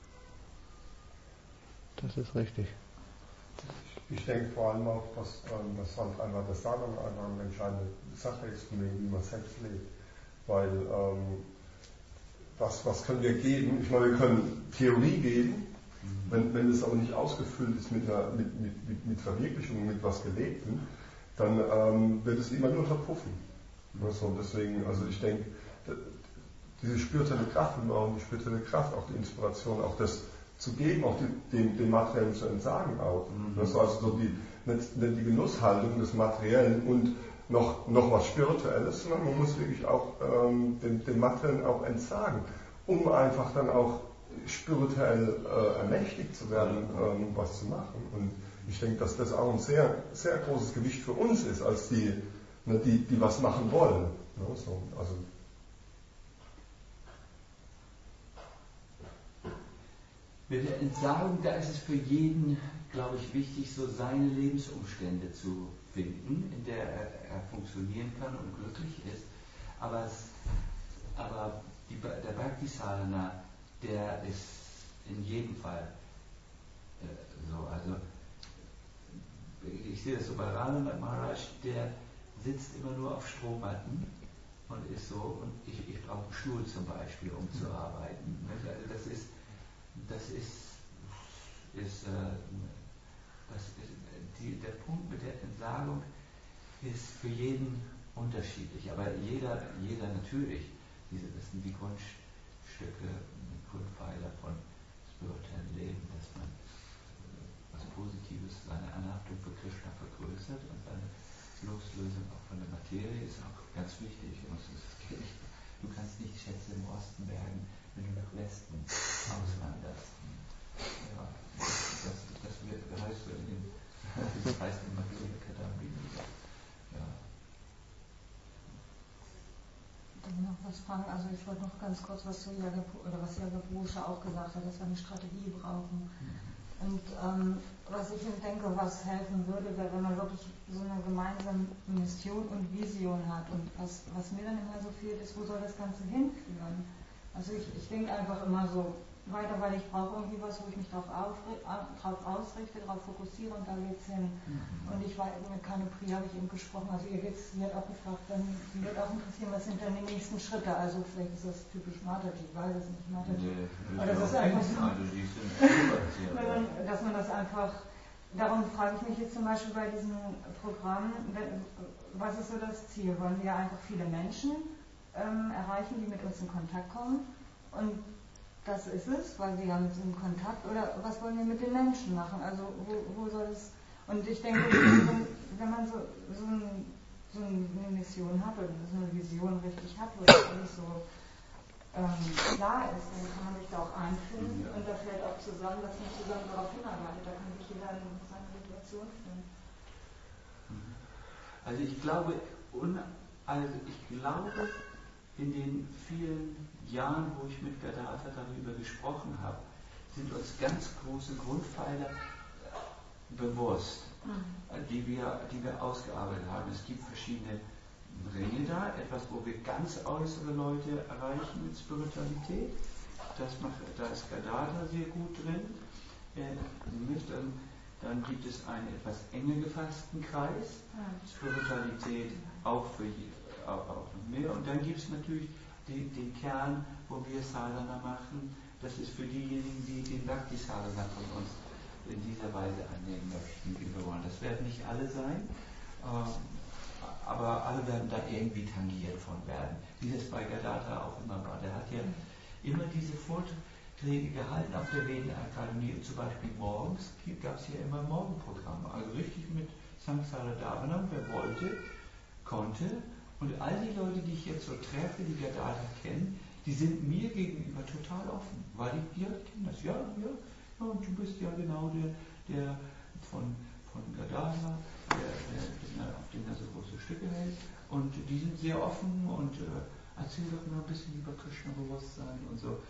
Das ist richtig. Ich denke vor allem auch, dass, ähm, dass halt einmal das Sadhana einfach eine entscheidende Sache ist, von dem, wie man selbst lebt. Weil ähm, was, was können wir geben? Ich meine, wir können Theorie geben, wenn, wenn es aber nicht ausgefüllt ist mit, einer, mit, mit, mit, mit Verwirklichung, mit was Gelebtem, dann ähm, wird es immer nur verpuffen. Also deswegen, also ich denke, diese spirituelle Kraft, wir brauchen die spirituelle Kraft, auch die Inspiration, auch das zu geben, auch die, dem, dem Materiellen zu entsagen auch. Mhm. Das war also so die, nicht, nicht die Genusshaltung des Materiellen und noch, noch was Spirituelles, sondern man muss wirklich auch ähm, dem, dem Materiellen auch entsagen, um einfach dann auch spirituell äh, ermächtigt zu werden, ähm, was zu machen. Und ich denke, dass das auch ein sehr, sehr großes Gewicht für uns ist, als die, ne, die, die was machen wollen. Ne, so, also Mit der Entsagung, da ist es für jeden, glaube ich, wichtig, so seine Lebensumstände zu finden, in der er, er funktionieren kann und glücklich ist. Aber, es, aber die, der Bhakti-Sadhana, der ist in jedem Fall äh, so. Also ich sehe das so bei Ramana Maharaj, der sitzt immer nur auf Strohmatten und ist so, und ich, ich brauche einen Stuhl zum Beispiel, um zu arbeiten. Also das ist Das ist, ist, äh, das ist die, der Punkt mit der Entsagung, ist für jeden unterschiedlich. Aber jeder, jeder natürlich, diese, das sind die Grundstücke, die Grundpfeiler von spirituellem Leben, dass man was Positives, seine Anhaftung für Krishna vergrößert und seine Loslösung auch von der Materie ist auch ganz wichtig. Du kannst nicht Schätze im Osten bergen, wenn du nach Westen auswanderst. Ja, das, das, wird, das heißt so in dem, das heißt in Materie Kadambi. Ja. Ich will noch was fragen. Also ich wollte noch ganz kurz was zu Jaga, oder was Jaga Brusha auch gesagt hat, dass wir eine Strategie brauchen. Und ähm, was ich denke, was helfen würde, wäre, wenn man wirklich so eine gemeinsame Mission und Vision hat. Und was, was mir dann immer so fehlt, ist, wo soll das Ganze hinführen? Also ich, ich denke einfach immer so weiter, weil ich brauche irgendwie was, wo ich mich drauf, aufri- drauf ausrichte, darauf fokussiere und da geht's hin. Mhm. Und ich weiß, mit Kanu Priya habe ich eben gesprochen, also ihr geht's, sie hat auch gefragt, dann sie wird auch interessieren, was sind dann die nächsten Schritte? Also vielleicht ist das typisch Mataji, ich weiß es nicht, Mataji. Nee, Aber das ist einfach so, also dass man das einfach, darum frage ich mich jetzt zum Beispiel bei diesem Programm, was ist so das Ziel? Wollen wir einfach viele Menschen ähm, erreichen, die mit uns in Kontakt kommen? Und das ist es, weil wir haben jetzt in Kontakt, oder was wollen wir mit den Menschen machen? Also wo, wo soll es, und ich denke, wenn, wenn man so, so, ein, so eine Mission hat oder so eine Vision richtig hat, wo das alles so ähm, klar ist, dann kann man sich da auch einfinden und da fällt auch zusammen, dass man zusammen darauf hinarbeitet, da kann sich jeder in seine Situation finden. Also ich glaube, also ich glaube, in den vielen Jahren, wo ich mit Gadadhar darüber gesprochen habe, sind uns ganz große Grundpfeiler bewusst, mhm. die, wir, die wir ausgearbeitet haben. Es gibt verschiedene Ringe da, etwas, wo wir ganz äußere Leute erreichen mit Spiritualität. Das macht, da ist Gadadhar sehr gut drin. Äh, dann, dann gibt es einen etwas enger gefassten Kreis, mhm. Spiritualität auch für auch, auch noch mehr. Und dann gibt es natürlich Den, den Kern, wo wir Sadhana machen, das ist für diejenigen, die den Bhakti Sadhana von uns in dieser Weise annehmen möchten, wie wir wollen. Das werden nicht alle sein, äh, aber alle werden da irgendwie tangiert von werden, wie das bei Gadadhar auch immer war. Der hat ja immer diese Vorträge gehalten auf der Veden-Akademie, zum Beispiel morgens gab es ja immer Morgenprogramme, also richtig mit Samsara Dharanam, wer wollte, konnte. Und all die Leute, die ich jetzt so treffe, die Gadadhar kennen, die sind mir gegenüber total offen, weil ich, ja, ich kenne das, ja, ja, ja, und du bist ja genau der, der von, von Gadadhar, der, der, der, auf den er so große Stücke hält, und die sind sehr offen und äh, erzähl doch mal ein bisschen über Krishna-Bewusstsein und so.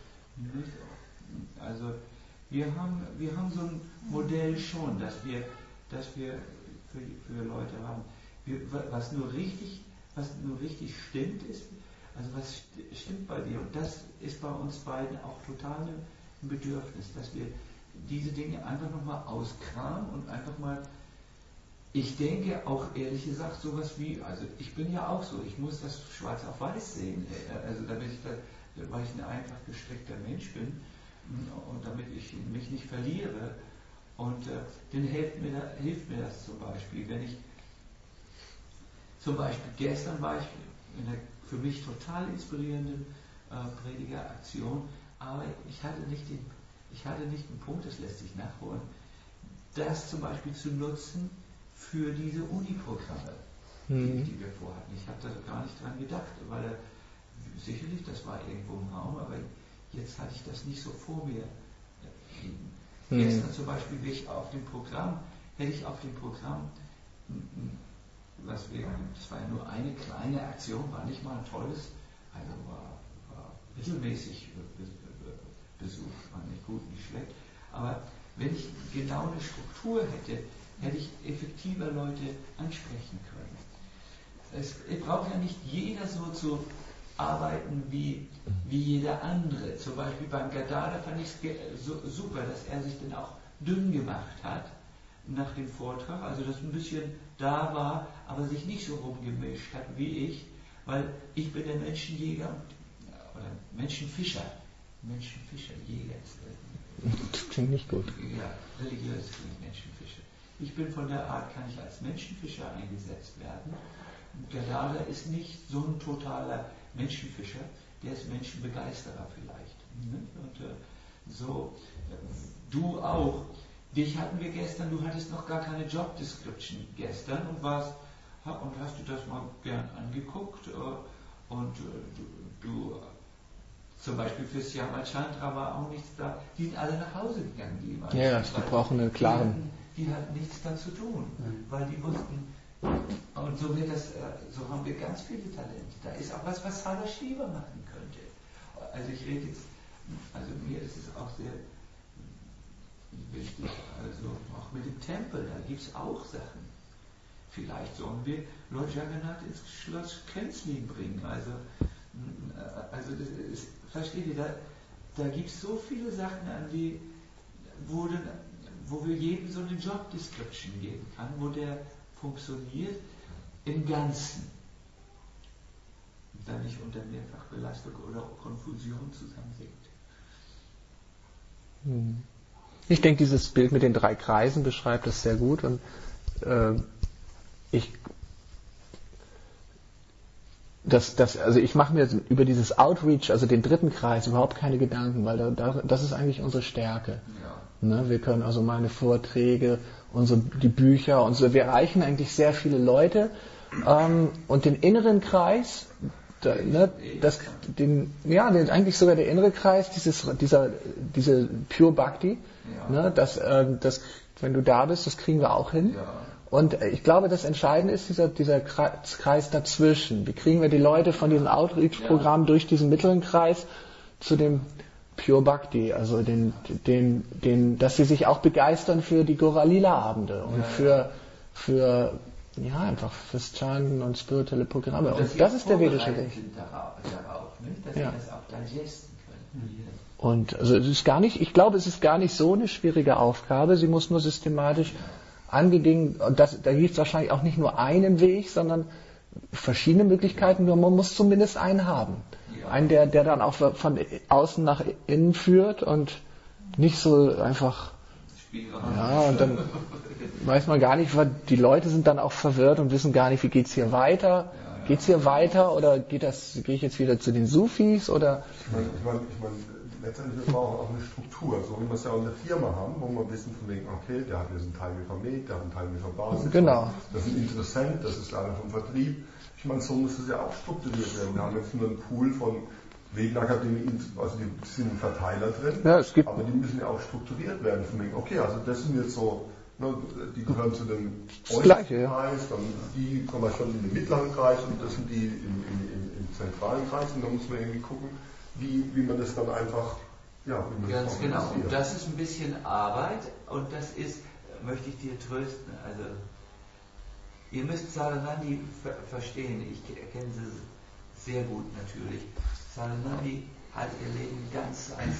Also wir haben, wir haben so ein Modell schon, dass wir, dass wir für, für Leute haben, wir, was nur richtig Was nur richtig stimmt ist, also was stimmt bei dir, und das ist bei uns beiden auch total ein Bedürfnis, dass wir diese Dinge einfach nochmal auskramen und einfach mal, ich denke auch ehrlich gesagt sowas wie, also ich bin ja auch so, ich muss das schwarz auf weiß sehen, also damit ich da, weil ich ein einfach gestrickter Mensch bin und damit ich mich nicht verliere, und äh, dann hilft mir, da, hilft mir das zum Beispiel, wenn ich Zum Beispiel gestern war ich in einer für mich total inspirierenden äh, Predigeraktion, aber ich hatte, nicht den, ich hatte nicht den Punkt, das lässt sich nachholen, das zum Beispiel zu nutzen für diese Uni-Programme, mhm. die, die wir vorhatten. Ich habe da gar nicht dran gedacht, weil er, sicherlich, das war irgendwo im Raum, aber jetzt hatte ich das nicht so vor mir. Mhm. Gestern zum Beispiel wäre ich auf dem Programm, hätte ich auf dem Programm was wir, das war ja nur eine kleine Aktion, war nicht mal ein tolles, also war, war mittelmäßig besucht, war nicht gut, nicht schlecht, aber wenn ich genau eine Struktur hätte, hätte ich effektiver Leute ansprechen können. Es braucht ja nicht jeder so zu arbeiten wie, wie jeder andere. Zum Beispiel beim Gadadhar fand ich es so, super, dass er sich dann auch dünn gemacht hat nach dem Vortrag, also dass ein bisschen da war, aber sich nicht so rumgemischt hat wie ich, weil ich bin der Menschenjäger oder Menschenfischer. Menschenfischer, Jäger ist das klingt nicht gut. Ja, religiös klingt Menschenfischer. ich bin von der Art, kann ich als Menschenfischer eingesetzt werden. Gadada ist nicht so ein totaler Menschenfischer, der ist Menschenbegeisterer vielleicht. Und äh, so, du auch. Dich hatten wir gestern, du hattest noch gar keine Job Description gestern und warst, und hast du das mal gern angeguckt äh, und äh, du, du zum Beispiel für Syama Chandra war auch nichts da. Die sind alle nach Hause gegangen, die immer. Ja, ja, die brauchen eine klare. Die hatten, die hatten nichts da zu tun, mhm. weil die wussten, und so wird das, so haben wir ganz viele Talente. Da ist auch was, was Sala Shiva machen könnte. Also ich rede jetzt, also mir ist es auch sehr wichtig, also auch mit dem Tempel, da gibt es auch Sachen. Vielleicht sollen wir Lord Jagannath ins Schloss Kenzlin bringen. Also, also das ist, versteht ihr, da, da gibt es so viele Sachen, an die, wo, den, wo wir jedem so eine Job Description geben kann, wo der funktioniert im Ganzen. Und dann nicht unter Mehrfachbelastung oder Konfusion zusammensinkt. Ich denke, dieses Bild mit den drei Kreisen beschreibt das sehr gut und äh, ich Das, das, also ich mache mir über dieses Outreach, also den dritten Kreis, überhaupt keine Gedanken, weil da, da, das ist eigentlich unsere Stärke. Ja. Ne, wir können also meine Vorträge, unsere, die Bücher und so, wir erreichen eigentlich sehr viele Leute. Ähm, und den inneren Kreis, da, ne, das, den, ja, den, eigentlich sogar der innere Kreis, dieses, dieser, diese Pure Bhakti, ja. ne, das, äh, das, wenn du da bist, das kriegen wir auch hin. Ja. Und ich glaube, das Entscheidende ist dieser, dieser Kreis dazwischen. Wie kriegen wir die Leute von diesem Outreach-Programm ja. durch diesen mittleren Kreis zu dem Pure Bhakti, also den, den, den, dass sie sich auch begeistern für die Gora-Lila-Abende und ja, für, für, ja, einfach fürs Chanten und spirituelle Programme. Und, und das ist der vedische Weg. Darauf, darauf, ne? Dass ja. sie das auch digesten können. Und also es ist gar nicht, ich glaube, es ist gar nicht so eine schwierige Aufgabe. Sie muss nur systematisch angedingen, und das, da gibt es wahrscheinlich auch nicht nur einen Weg, sondern verschiedene Möglichkeiten, nur man muss zumindest einen haben. Ja. Einen, der, der dann auch von außen nach innen führt und nicht so einfach, ja, und dann weiß man gar nicht, die Leute sind dann auch verwirrt und wissen gar nicht, wie geht's hier weiter? Geht's hier weiter oder geht das, gehe ich jetzt wieder zu den Sufis oder? Ich meine, ich meine, ich meine letztendlich wir brauchen auch eine Struktur, so wie wir es ja auch in der Firma haben, wo wir wissen von wegen, okay, der hat jetzt einen Teil von Med, der hat einen Teil von Basis, genau. das ist ein Interessent, das ist einer vom Vertrieb. Ich meine, so muss es ja auch strukturiert werden. Wir haben jetzt nur einen Pool von Wegenakademie, also die sind Verteiler drin, ja, es gibt aber die müssen ja auch strukturiert werden von wegen, okay, also das sind jetzt so, ne, die gehören zu dem äußeren Kreis, dann die kommen schon in den mittleren Kreis und das sind die im, im, im, im zentralen Kreis und dann muss man irgendwie gucken, Wie, wie man das dann einfach, ja, wie man ganz das genau. Und das ist ein bisschen Arbeit und das ist, möchte ich dir trösten, also ihr müsst Saranandi ver verstehen, ich kenne sie sehr gut natürlich. Saranandi hat ihr Leben ganz als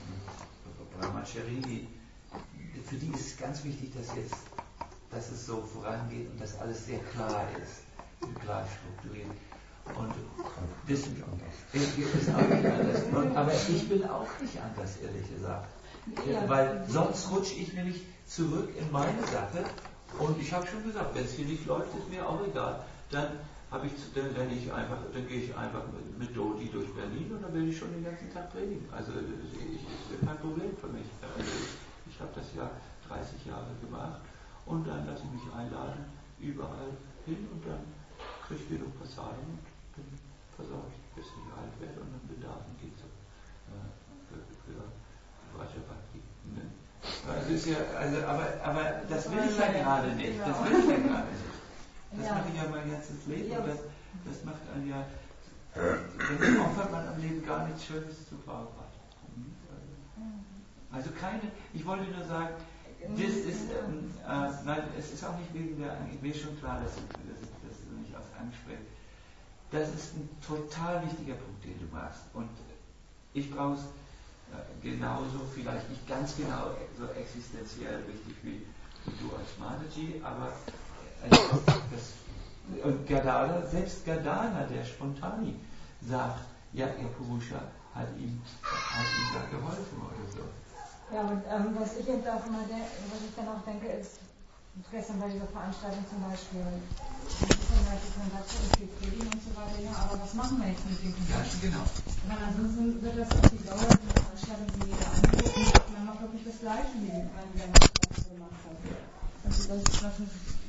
Brahmachari, für die ist es ganz wichtig, dass jetzt, dass es so vorangeht und dass alles sehr klar ist, klar strukturiert. Und das ist auch nicht anders. Und, aber ich bin auch nicht anders, ehrlich gesagt. Ja. Weil sonst rutsche ich nämlich zurück in meine Sache. Und ich habe schon gesagt, wenn es hier nicht läuft, ist mir auch egal. Dann habe ich, dann, wenn ich einfach, dann gehe ich einfach mit, mit Dodi durch Berlin und dann will ich schon den ganzen Tag predigen. Also ich, ist kein Problem für mich. Also ich ich habe das ja dreißig Jahre gemacht und dann lasse ich mich einladen überall hin und dann kriege ich genug Passagen. Bin versorgt, bis ich alt werde und dann Bedarfen geht es äh, für, für Rajabhakti. Ne? Also ist ja, also, aber, aber das will ich ja gerade nicht. Das will ich ja gerade nicht. Das ja. mache ich ja mein ganzes Leben und das, das macht einen ja, dann opfert man am Leben gar nichts Schönes zu verarbeiten. Also keine, ich wollte nur sagen, das ist, ähm, äh, nein, es ist auch nicht wegen der Angst, mir ist schon klar, dass, dass, dass du nicht aus Angst sprichst. Das ist ein total wichtiger Punkt, den du machst. Und ich brauche es äh, genauso, vielleicht nicht ganz genau so existenziell wichtig wie, wie du als Manaji, aber äh, das, und Gadada, selbst Gadana, der Spontani, sagt, ja, ihr Purusha hat ihm, hat ihm da geholfen oder so. Ja, und ähm, was ich jetzt auch immer, was ich dann auch denke, ist, Und gestern bei dieser Veranstaltung zum Beispiel, die Kontakte und viel Predigen und so weiter, ja, aber was machen wir jetzt mit dem Kontakt? Ja, genau. Weil ansonsten wird das auf die Dauer, die Veranstaltung, die jeder anguckt, und man macht wirklich das Gleiche, wie die einen, der das gemacht hat. Also das ist